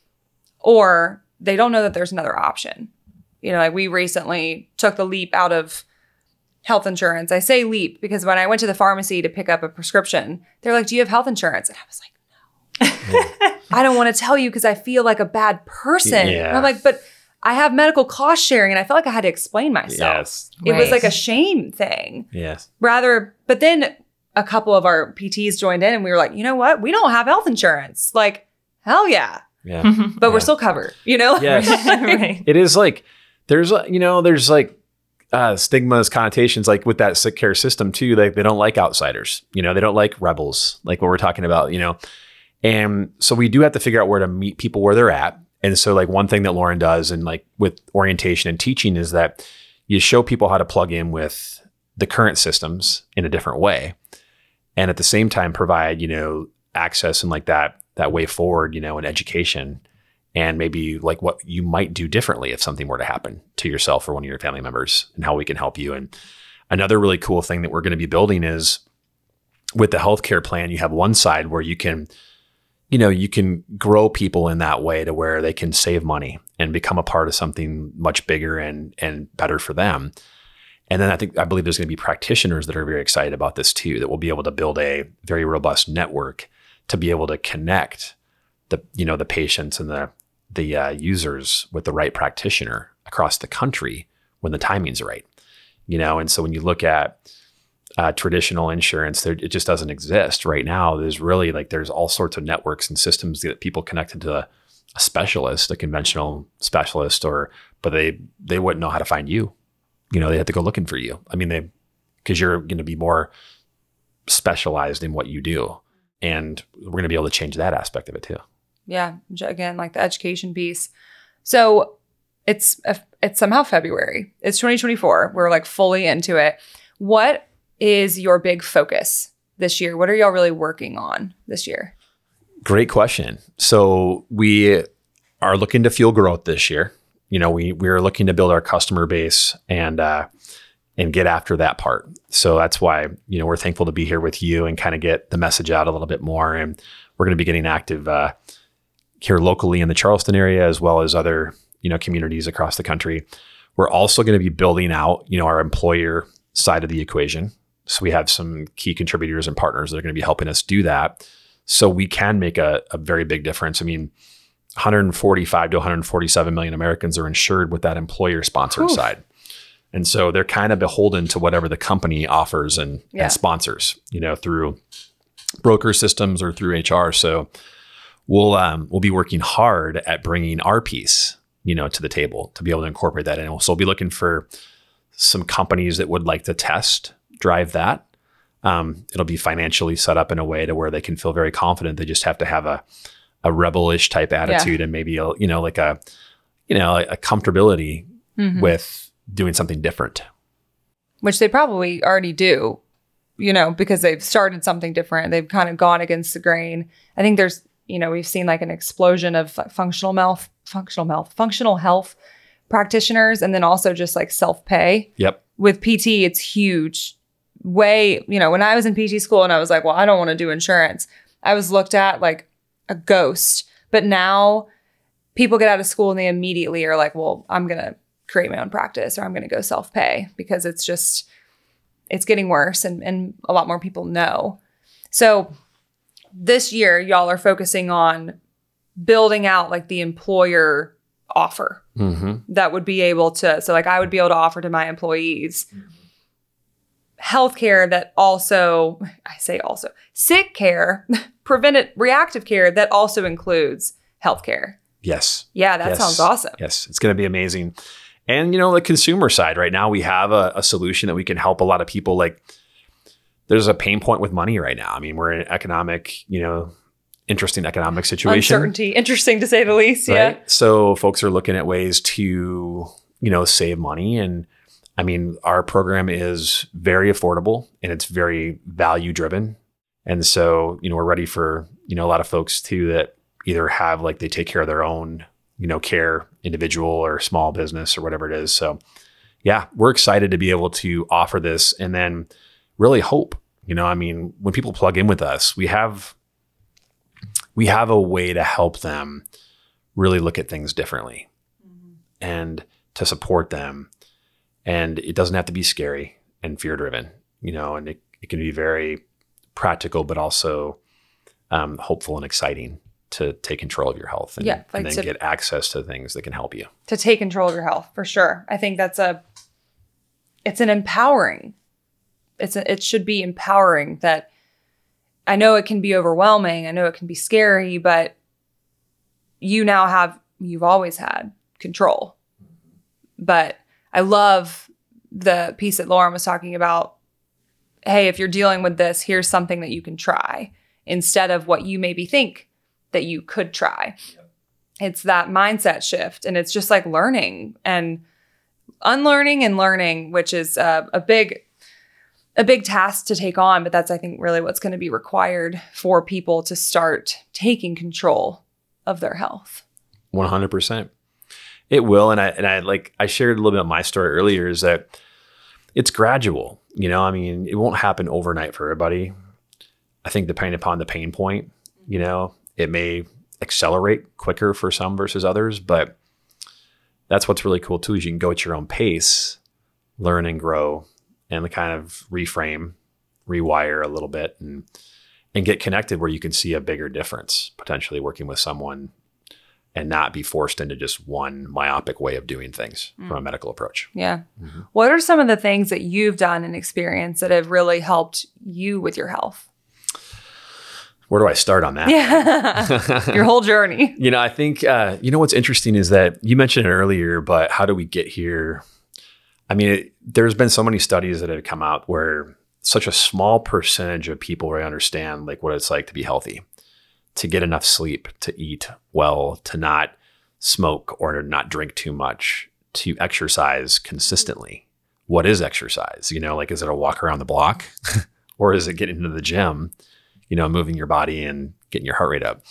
[SPEAKER 1] or they don't know that there's another option. You know, like we recently took the leap out of health insurance. I say leap because when I went to the pharmacy to pick up a prescription, they're like, do you have health insurance? And I was like, no. Yeah. I don't want to tell you because I feel like a bad person.
[SPEAKER 2] Yeah.
[SPEAKER 1] And I'm like, but I have medical cost sharing. And I felt like I had to explain myself.
[SPEAKER 2] Yes.
[SPEAKER 1] It
[SPEAKER 3] Right.
[SPEAKER 1] was like a shame thing.
[SPEAKER 2] Yes.
[SPEAKER 1] Rather, but then a couple of our P Ts joined in and we were like, you know what? We don't have health insurance. Like, hell yeah.
[SPEAKER 2] Yeah.
[SPEAKER 1] But
[SPEAKER 2] yeah.
[SPEAKER 1] we're still covered, you know?
[SPEAKER 2] Yes.
[SPEAKER 3] Right.
[SPEAKER 2] It is like, there's, a- you know, there's like, uh, stigmas, connotations, like with that sick care system too. Like they don't like outsiders, you know, they don't like rebels, like what we're talking about, you know. And so we do have to figure out where to meet people where they're at. And so like one thing that Lauren does and like with orientation and teaching is that you show people how to plug in with the current systems in a different way. And at the same time provide, you know, access and like that, that way forward, you know, in education and maybe like what you might do differently if something were to happen to yourself or one of your family members and how we can help you. And another really cool thing that we're going to be building is with the healthcare plan, you have one side where you can, you know, you can grow people in that way to where they can save money and become a part of something much bigger and, and better for them. And then I think, I believe there's going to be practitioners that are very excited about this too, that will be able to build a very robust network to be able to connect the, you know, the patients and the, the uh, users with the right practitioner across the country when the timing's right, you know? And so when you look at uh, traditional insurance, there, it just doesn't exist right now. There's really like, there's all sorts of networks and systems that people connected to a, a specialist, a conventional specialist, or, but they, they wouldn't know how to find you. You know, they have to go looking for you. I mean, they, because you're going to be more specialized in what you do. And we're going to be able to change that aspect of it too.
[SPEAKER 1] Yeah. Again, like the education piece. So it's, it's somehow February. It's twenty twenty-four. We're like fully into it. What is your big focus this year? What are y'all really working on this year?
[SPEAKER 2] Great question. So we are looking to fuel growth this year. You know, we we're looking to build our customer base and uh, and get after that part. So that's why, you know, we're thankful to be here with you and kind of get the message out a little bit more. And we're going to be getting active uh, here locally in the Charleston area, as well as other, you know, communities across the country. We're also going to be building out, you know, our employer side of the equation. So we have some key contributors and partners that are going to be helping us do that. So we can make a, a very big difference. I mean, one hundred forty-five to one hundred forty-seven million Americans are insured with that employer sponsored Oof. side. And so they're kind of beholden to whatever the company offers and, yeah. and sponsors, you know, through broker systems or through H R. So we'll, um, we'll be working hard at bringing our piece, you know, to the table to be able to incorporate that in. So we'll be looking for some companies that would like to test, drive that. Um, it'll be financially set up in a way to where they can feel very confident. They just have to have a, a rebellish type attitude yeah. and maybe, a, you know, like a, you know, a, a comfortability mm-hmm. with doing something different.
[SPEAKER 1] Which they probably already do, you know, because they've started something different. They've kind of gone against the grain. I think there's, you know, we've seen like an explosion of functional health, functional health, functional health practitioners, and then also just like self-pay.
[SPEAKER 2] Yep.
[SPEAKER 1] With P T, it's huge. Way, you know, when I was in P T school and I was like, well, I don't want to do insurance, I was looked at like a ghost. But now people get out of school and they immediately are like, well, I'm going to create my own practice or I'm going to go self-pay because it's just, it's getting worse and, and a lot more people know. So this year, y'all are focusing on building out like the employer offer mm-hmm. that would be able to, so like I would be able to offer to my employees mm-hmm. healthcare that also, I say also, sick care, preventive, reactive care that also includes healthcare.
[SPEAKER 2] Yes.
[SPEAKER 1] Yeah, that
[SPEAKER 2] yes.
[SPEAKER 1] sounds awesome.
[SPEAKER 2] Yes, it's going to be amazing. And, you know, the consumer side right now, we have a, a solution that we can help a lot of people. Like there's a pain point with money right now. I mean, we're in an economic, you know, interesting economic situation.
[SPEAKER 1] Uncertainty, interesting to say the least.
[SPEAKER 2] Right?
[SPEAKER 1] Yeah.
[SPEAKER 2] So folks are looking at ways to, you know, save money. And I mean, our program is very affordable and it's very value driven. And so, you know, we're ready for, you know, a lot of folks too that either have like they take care of their own, you know, care, individual or small business or whatever it is. So yeah, we're excited to be able to offer this and then really hope, you know, I mean, when people plug in with us, we have, we have a way to help them really look at things differently mm-hmm. and to support them. And it doesn't have to be scary and fear driven, you know, and it, it can be very practical, but also um, hopeful and exciting to take control of your health and,
[SPEAKER 1] yeah, like
[SPEAKER 2] and then
[SPEAKER 1] to,
[SPEAKER 2] get access to things that can help you.
[SPEAKER 1] To take control of your health, for sure. I think that's a, it's an empowering, it's a, it should be empowering that I know it can be overwhelming. I know it can be scary, but you now have, you've always had control. But I love the piece that Lauren was talking about, hey, if you're dealing with this, here's something that you can try instead of what you maybe think that you could try. Yep. It's that mindset shift. And it's just like learning and unlearning and learning, which is uh, a big, a big task to take on. But that's, I think, really what's going to be required for people to start taking control of their health.
[SPEAKER 2] one hundred percent. It will. And I, and I like, I shared a little bit of my story earlier is that it's gradual. You know, I mean, it won't happen overnight for everybody. I think depending upon the pain point, you know, it may accelerate quicker for some versus others, but that's what's really cool too, is you can go at your own pace, learn and grow, and kind of reframe, rewire a little bit and, and get connected where you can see a bigger difference, potentially working with someone and not be forced into just one myopic way of doing things mm. from a medical approach.
[SPEAKER 1] Yeah. Mm-hmm. What are some of the things that you've done and experienced that have really helped you with your health?
[SPEAKER 2] Where do I start on that?
[SPEAKER 1] Yeah. Your whole journey.
[SPEAKER 2] You know, I think, uh, you know, what's interesting is that you mentioned it earlier, but how do we get here? I mean, it, there's been so many studies that have come out where such a small percentage of people really understand like what it's like to be healthy, to get enough sleep, to eat well, to not smoke or to not drink too much, to exercise consistently. What is exercise? You know, like, is it a walk around the block or is it getting into the gym, you know, moving your body and getting your heart rate up?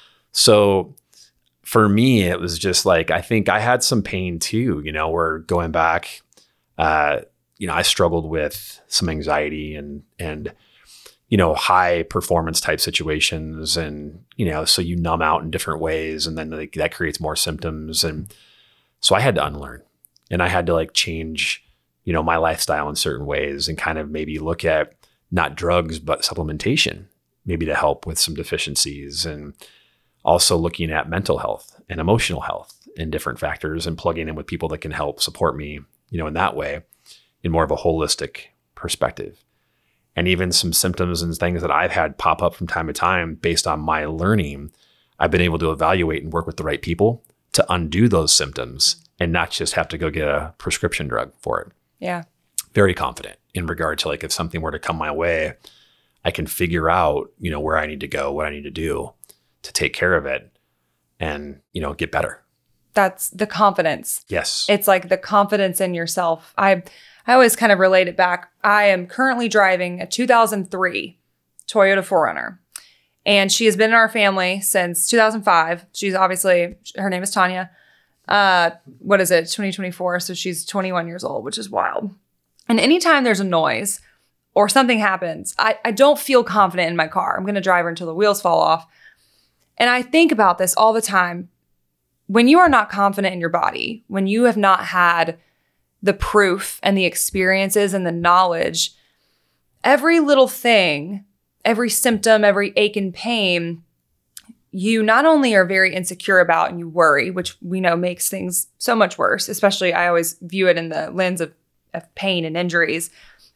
[SPEAKER 2] So for me, it was just like, I think I had some pain too, you know, where going back, uh, you know, I struggled with some anxiety and, and, you know, high performance type situations. And, you know, so you numb out in different ways and then like, that creates more symptoms. And so I had to unlearn and I had to like change, you know, my lifestyle in certain ways and kind of maybe look at not drugs, but supplementation, maybe to help with some deficiencies, and also looking at mental health and emotional health and different factors and plugging in with people that can help support me, you know, in that way, in more of a holistic perspective. And even some symptoms and things that I've had pop up from time to time based on my learning, I've been able to evaluate and work with the right people to undo those symptoms and not just have to go get a prescription drug for it.
[SPEAKER 1] Yeah.
[SPEAKER 2] Very confident in regard to like, if something were to come my way, I can figure out, you know, where I need to go, what I need to do to take care of it and, you know, get better.
[SPEAKER 1] That's the confidence.
[SPEAKER 2] Yes.
[SPEAKER 1] It's like the confidence in yourself. I I always kind of relate it back. I am currently driving a two thousand three Toyota four runner, and she has been in our family since two thousand five. She's obviously, her name is Tanya. Uh, what is it? twenty twenty-four. So she's twenty-one years old, which is wild. And anytime there's a noise or something happens, I, I don't feel confident in my car. I'm going to drive her until the wheels fall off. And I think about this all the time. When you are not confident in your body, when you have not had the proof and the experiences and the knowledge, every little thing, every symptom, every ache and pain, you not only are very insecure about and you worry, which we know makes things so much worse, especially I always view it in the lens of, of pain and injuries,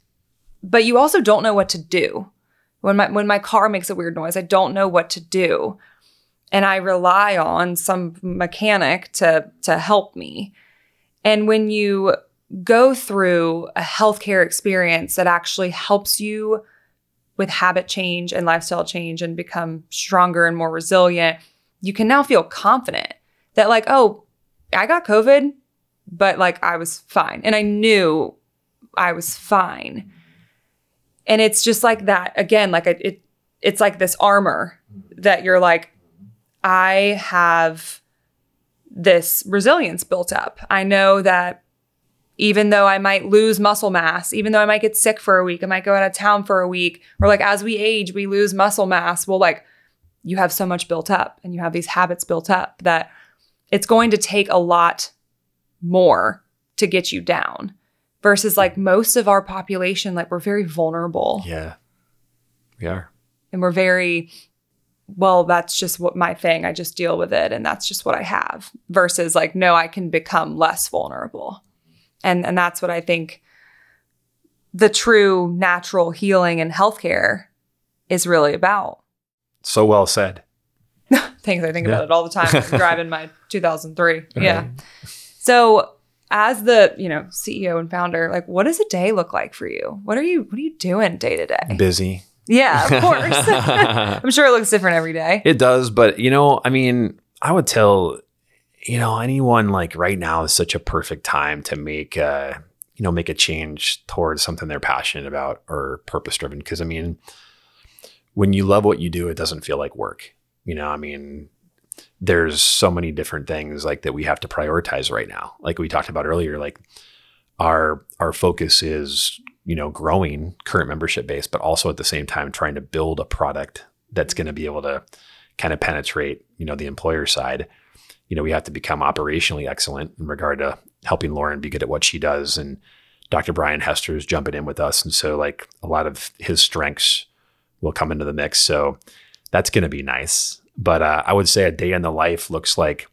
[SPEAKER 1] but you also don't know what to do. When my when my car makes a weird noise, I don't know what to do. And I rely on some mechanic to, to help me. And when you go through a healthcare experience that actually helps you with habit change and lifestyle change and become stronger and more resilient, you can now feel confident that like, oh, I got COVID, but like I was fine. And I knew I was fine. And it's just like that, again, like it, it it's like this armor that you're like, I have this resilience built up. I know that even though I might lose muscle mass, even though I might get sick for a week, I might go out of town for a week, or like as we age, we lose muscle mass. Well, like you have so much built up and you have these habits built up that it's going to take a lot more to get you down versus like most of our population, like we're very vulnerable.
[SPEAKER 2] Yeah, we are.
[SPEAKER 1] And we're very, well, that's just what my thing. I just deal with it. And that's just what I have versus like, no, I can become less vulnerable. And and that's what I think the true natural healing and healthcare is really about.
[SPEAKER 2] So well said.
[SPEAKER 1] Thanks. I think yeah. about it all the time. I'm driving my two thousand three. Right. Yeah. So as the, you know, C E O and founder, like what does a day look like for you? What are you, what are you doing day to day?
[SPEAKER 2] Busy.
[SPEAKER 1] Yeah, of course. I'm sure it looks different every day.
[SPEAKER 2] It does. But, you know, I mean, I would tell, you know, anyone like right now is such a perfect time to make, uh, you know, make a change towards something they're passionate about or purpose driven. Cause I mean, when you love what you do, it doesn't feel like work. You know, I mean, there's so many different things like that we have to prioritize right now. Like we talked about earlier, like our, our focus is, you know, growing current membership base, but also at the same time trying to build a product that's going to be able to kind of penetrate, you know, the employer side. You know, we have to become operationally excellent in regard to helping Lauren be good at what she does. And Doctor Brian Hester is jumping in with us. And so like a lot of his strengths will come into the mix. So that's going to be nice. But uh, I would say a day in the life looks like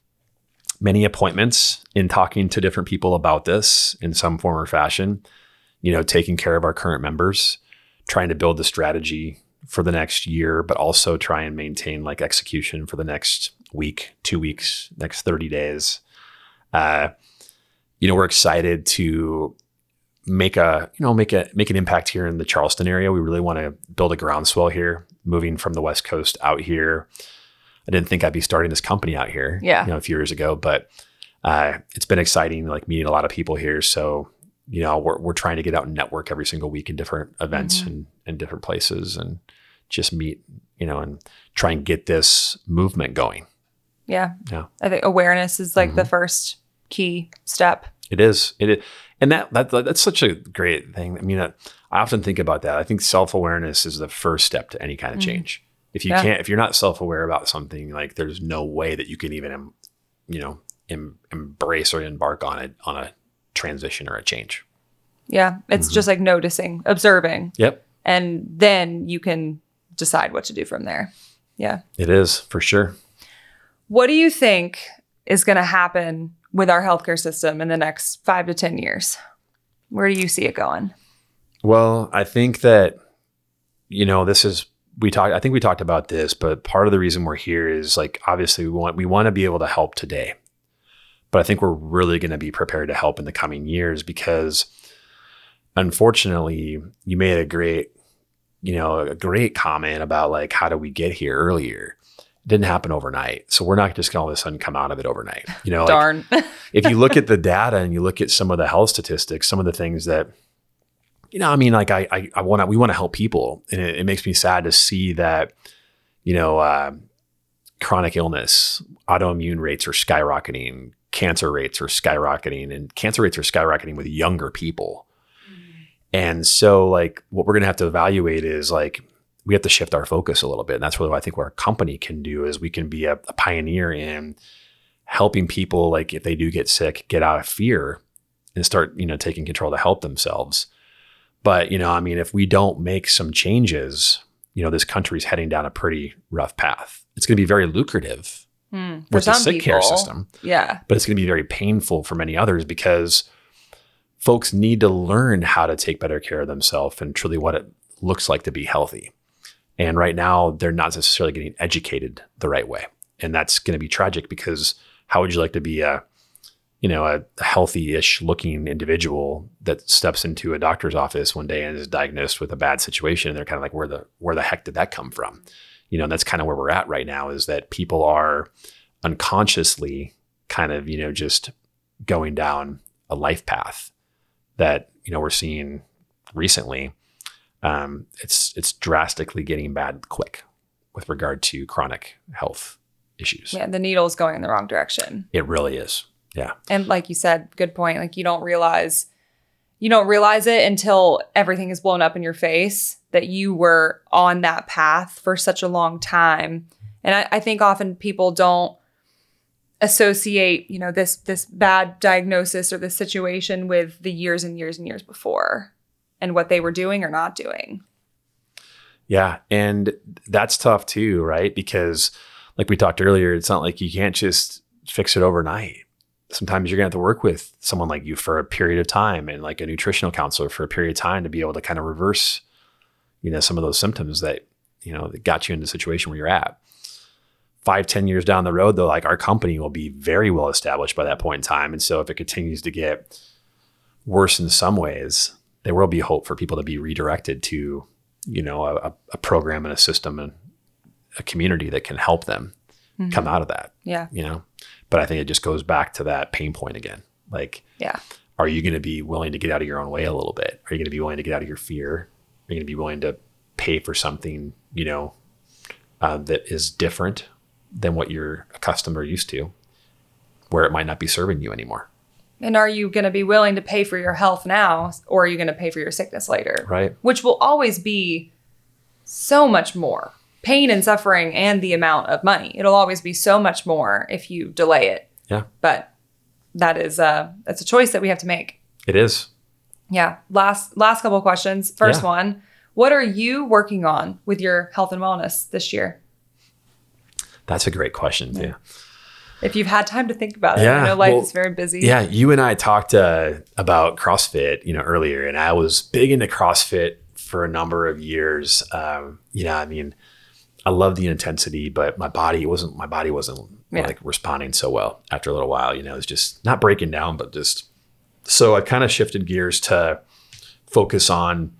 [SPEAKER 2] many appointments in talking to different people about this in some form or fashion, you know, taking care of our current members, trying to build the strategy for the next year, but also try and maintain like execution for the next week, two weeks, next thirty days. Uh, you know, we're excited to make a, you know, make a, make an impact here in the Charleston area. We really want to build a groundswell here, moving from the West Coast out here. I didn't think I'd be starting this company out here,
[SPEAKER 1] yeah.
[SPEAKER 2] you know, a few years ago, but uh, it's been exciting, like meeting a lot of people here. So, you know, we're, we're trying to get out and network every single week in different events mm-hmm. and, and different places and just meet, you know, and try and get this movement going.
[SPEAKER 1] Yeah.
[SPEAKER 2] Yeah.
[SPEAKER 1] I think awareness is like
[SPEAKER 2] mm-hmm.
[SPEAKER 1] the first key step.
[SPEAKER 2] It is. It is. And that, that that's such a great thing. I mean, I, I often think about that. I think self-awareness is the first step to any kind of mm-hmm. change. If you yeah. can't, if you're not self-aware about something, like there's no way that you can even, you know, em, embrace or embark on it, on a transition or a change.
[SPEAKER 1] Yeah. It's mm-hmm. just like noticing, observing.
[SPEAKER 2] Yep.
[SPEAKER 1] And then you can decide what to do from there. Yeah.
[SPEAKER 2] It is for sure.
[SPEAKER 1] What do you think is going to happen with our healthcare system in the next five to ten years? Where do you see it going?
[SPEAKER 2] Well, I think that, you know, this is, we talked, I think we talked about this, but part of the reason we're here is like, obviously we want, we want to be able to help today, but I think we're really going to be prepared to help in the coming years because unfortunately you made a great, you know, a great comment about like, how do we get here earlier? It didn't happen overnight. So we're not just going to all of a sudden come out of it overnight. You know,
[SPEAKER 1] darn.
[SPEAKER 2] Like, if you look at the data and you look at some of the health statistics, some of the things that, you know, I mean, like I, I, I want to, we want to help people. And it, it makes me sad to see that, you know, uh, chronic illness, autoimmune rates are skyrocketing, cancer rates are skyrocketing, and cancer rates are skyrocketing with younger people. Mm-hmm. And so like what we're going to have to evaluate is like, we have to shift our focus a little bit. And that's really what I think what our company can do is we can be a, a pioneer in helping people, like if they do get sick, get out of fear and start, you know, taking control to help themselves. But, you know, I mean, if we don't make some changes, you know, this country's heading down a pretty rough path. It's going to be very lucrative
[SPEAKER 1] mm,
[SPEAKER 2] with the sick care system.
[SPEAKER 1] Yeah.
[SPEAKER 2] But it's going to be very painful for many others because folks need to learn how to take better care of themselves and truly what it looks like to be healthy. And right now, they're not necessarily getting educated the right way. And that's going to be tragic because how would you like to be a, you know, a healthy-ish looking individual that steps into a doctor's office one day and is diagnosed with a bad situation? And they're kind of like, where the where the heck did that come from? You know, and that's kind of where we're at right now is that people are unconsciously kind of, you know, just going down a life path that, you know, we're seeing recently. Um, it's it's drastically getting bad quick with regard to chronic health issues.
[SPEAKER 1] Yeah, the needle's going in the wrong direction.
[SPEAKER 2] It really is. Yeah.
[SPEAKER 1] And like you said, good point. Like you don't realize you don't realize it until everything is blown up in your face that you were on that path for such a long time. And I, I think often people don't associate, you know, this this bad diagnosis or this situation with the years and years and years before. And what they were doing or not doing.
[SPEAKER 2] Yeah. And that's tough too, right? Because like we talked earlier, it's not like you can't just fix it overnight. Sometimes you're going to have to work with someone like you for a period of time and like a nutritional counselor for a period of time to be able to kind of reverse, you know, some of those symptoms that, you know, that got you into the situation where you're at. five, ten years down the road, though, like our company will be very well established by that point in time. And so if it continues to get worse in some ways, there will be hope for people to be redirected to, you know, a, a program and a system and a community that can help them mm-hmm. come out of that.
[SPEAKER 1] Yeah.
[SPEAKER 2] You know, but I think it just goes back to that pain point again. Like,
[SPEAKER 1] yeah.
[SPEAKER 2] Are you going to be willing to get out of your own way a little bit? Are you going to be willing to get out of your fear? Are you going to be willing to pay for something, you know, uh, that is different than what you're accustomed or used to, where it might not be serving you anymore?
[SPEAKER 1] And are you going to be willing to pay for your health now, or are you going to pay for your sickness later?
[SPEAKER 2] Right.
[SPEAKER 1] Which will always be so much more pain and suffering and the amount of money. It'll always be so much more if you delay it.
[SPEAKER 2] Yeah.
[SPEAKER 1] But that is uh that's a choice that we have to make.
[SPEAKER 2] It is.
[SPEAKER 1] Yeah. Last last couple of questions. First
[SPEAKER 2] yeah.
[SPEAKER 1] one, what are you working on with your health and wellness this year?
[SPEAKER 2] That's a great question too.
[SPEAKER 1] Yeah. If you've had time to think about it.
[SPEAKER 2] Yeah.
[SPEAKER 1] I know life
[SPEAKER 2] well,
[SPEAKER 1] is very busy.
[SPEAKER 2] Yeah. You and I talked uh, about CrossFit, you know, earlier, and I was big into CrossFit for a number of years. Um, you know, I mean, I love the intensity, but my body wasn't, my body wasn't yeah. like responding so well after a little while. You know, it was just not breaking down, but just, so I kind of shifted gears to focus on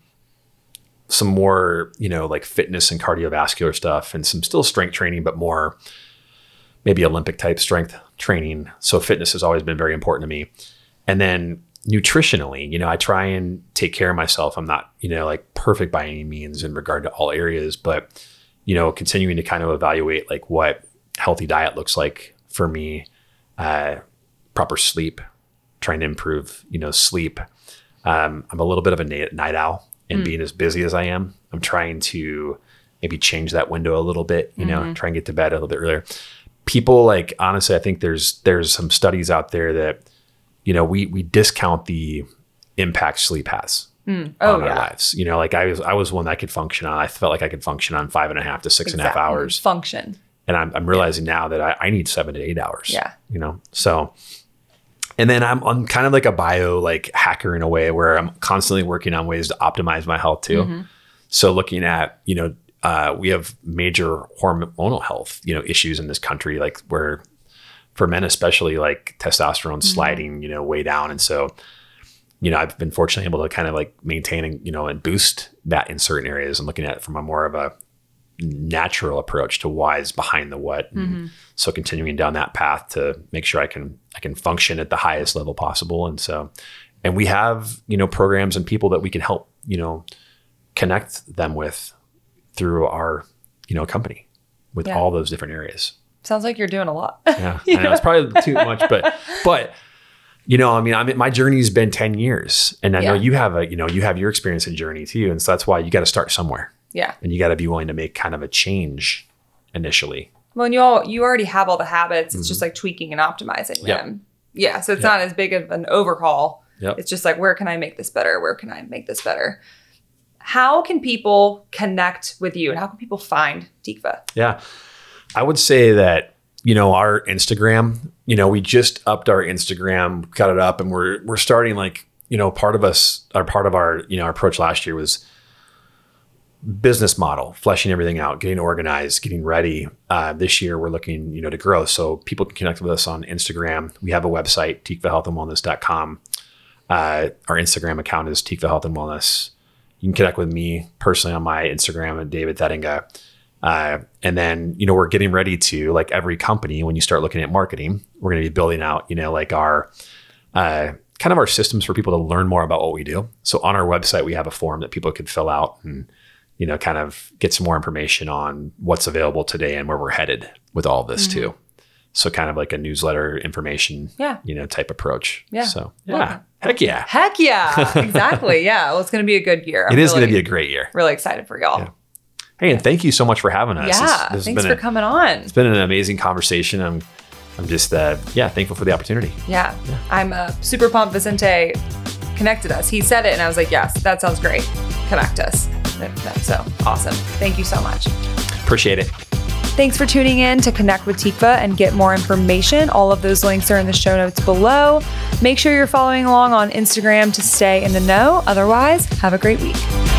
[SPEAKER 2] some more, you know, like fitness and cardiovascular stuff, and some still strength training, but more maybe Olympic type strength training. So fitness has always been very important to me. And then nutritionally, you know, I try and take care of myself. I'm not, you know, like perfect by any means in regard to all areas, but, you know, continuing to kind of evaluate like what healthy diet looks like for me, uh, proper sleep, trying to improve, you know, sleep. Um, I'm a little bit of a night, night owl, and mm. being as busy as I am, I'm trying to maybe change that window a little bit, you know, mm-hmm. try and get to bed a little bit earlier. People like, honestly, I think there's, there's some studies out there that, you know, we, we discount the impact sleep has
[SPEAKER 1] mm. oh,
[SPEAKER 2] on
[SPEAKER 1] yeah.
[SPEAKER 2] our lives. You know, like I was, I was one that I could function on. I felt like I could function on five and a half to six exactly. and a half hours.
[SPEAKER 1] Function.
[SPEAKER 2] And I'm, I'm realizing yeah. now that I, I need seven to eight hours.
[SPEAKER 1] Yeah.
[SPEAKER 2] You know, so, and then I'm, I'm kind of like a bio like hacker in a way where I'm constantly working on ways to optimize my health too. Mm-hmm. So looking at, you know, uh, we have major hormonal health, you know, issues in this country, like where for men, especially like testosterone mm-hmm. sliding, you know, way down. And so, you know, I've been fortunately able to kind of like maintain and, you know, and boost that in certain areas, and looking at it from a more of a natural approach to why is behind the what. And mm-hmm. so continuing down that path to make sure I can, I can function at the highest level possible. And so, and we have, you know, programs and people that we can help, you know, connect them with through our, you know, company with yeah. all those different areas.
[SPEAKER 1] Sounds like you're doing a lot.
[SPEAKER 2] Yeah, I know it's probably too much, but, but, you know, I mean, I mean, my journey's been ten years, and I yeah. know you have a, you know, you have your experience and journey too. And so that's why you got to start somewhere.
[SPEAKER 1] Yeah.
[SPEAKER 2] And you got to be willing to make kind of a change initially.
[SPEAKER 1] Well, and you all, you already have all the habits. It's mm-hmm. just like tweaking and optimizing
[SPEAKER 2] yep.
[SPEAKER 1] them. Yeah. So it's
[SPEAKER 2] yep.
[SPEAKER 1] not as big of an overhaul.
[SPEAKER 2] Yep.
[SPEAKER 1] It's just like, where can I make this better? Where can I make this better? How can people connect with you, and how can people find Tikva?
[SPEAKER 2] Yeah. I would say that, you know, our Instagram, you know, we just upped our Instagram, cut it up, and we're, we're starting like, you know, part of us, our part of our, you know, our approach last year was business model, fleshing everything out, getting organized, getting ready. Uh, this year we're looking, you know, to grow. So people can connect with us on Instagram. We have a website, tikva health and wellness dot com. Uh, our Instagram account is Tikva Health and Wellness. You can connect with me personally on my Instagram at David Thettinga. Uh, and then, you know, we're getting ready to, like every company, when you start looking at marketing, we're going to be building out, you know, like our, uh, kind of our systems for people to learn more about what we do. So on our website, we have a form that people could fill out and, you know, kind of get some more information on what's available today and where we're headed with all of this mm-hmm. too. So kind of like a newsletter information,
[SPEAKER 1] yeah.
[SPEAKER 2] you know, type approach.
[SPEAKER 1] Yeah.
[SPEAKER 2] So yeah, okay. heck yeah.
[SPEAKER 1] Heck yeah. Exactly. Yeah. Well, it's going to be a good year. I'm
[SPEAKER 2] it is
[SPEAKER 1] really,
[SPEAKER 2] going to be a great year.
[SPEAKER 1] Really excited for y'all.
[SPEAKER 2] Yeah. Hey, and thank you so much for having us.
[SPEAKER 1] Yeah.
[SPEAKER 2] This, this
[SPEAKER 1] thanks for
[SPEAKER 2] a,
[SPEAKER 1] coming on.
[SPEAKER 2] It's been an amazing conversation. I'm, I'm just, uh, yeah, thankful for the opportunity.
[SPEAKER 1] Yeah. yeah. I'm uh, super pumped. Vicente connected us. He said it and I was like, yes, that sounds great. Connect us. That's so awesome. Thank you so much.
[SPEAKER 2] Appreciate it.
[SPEAKER 1] Thanks for tuning in to Connect with Tikva and get more information. All of those links are in the show notes below. Make sure you're following along on Instagram to stay in the know. Otherwise, have a great week.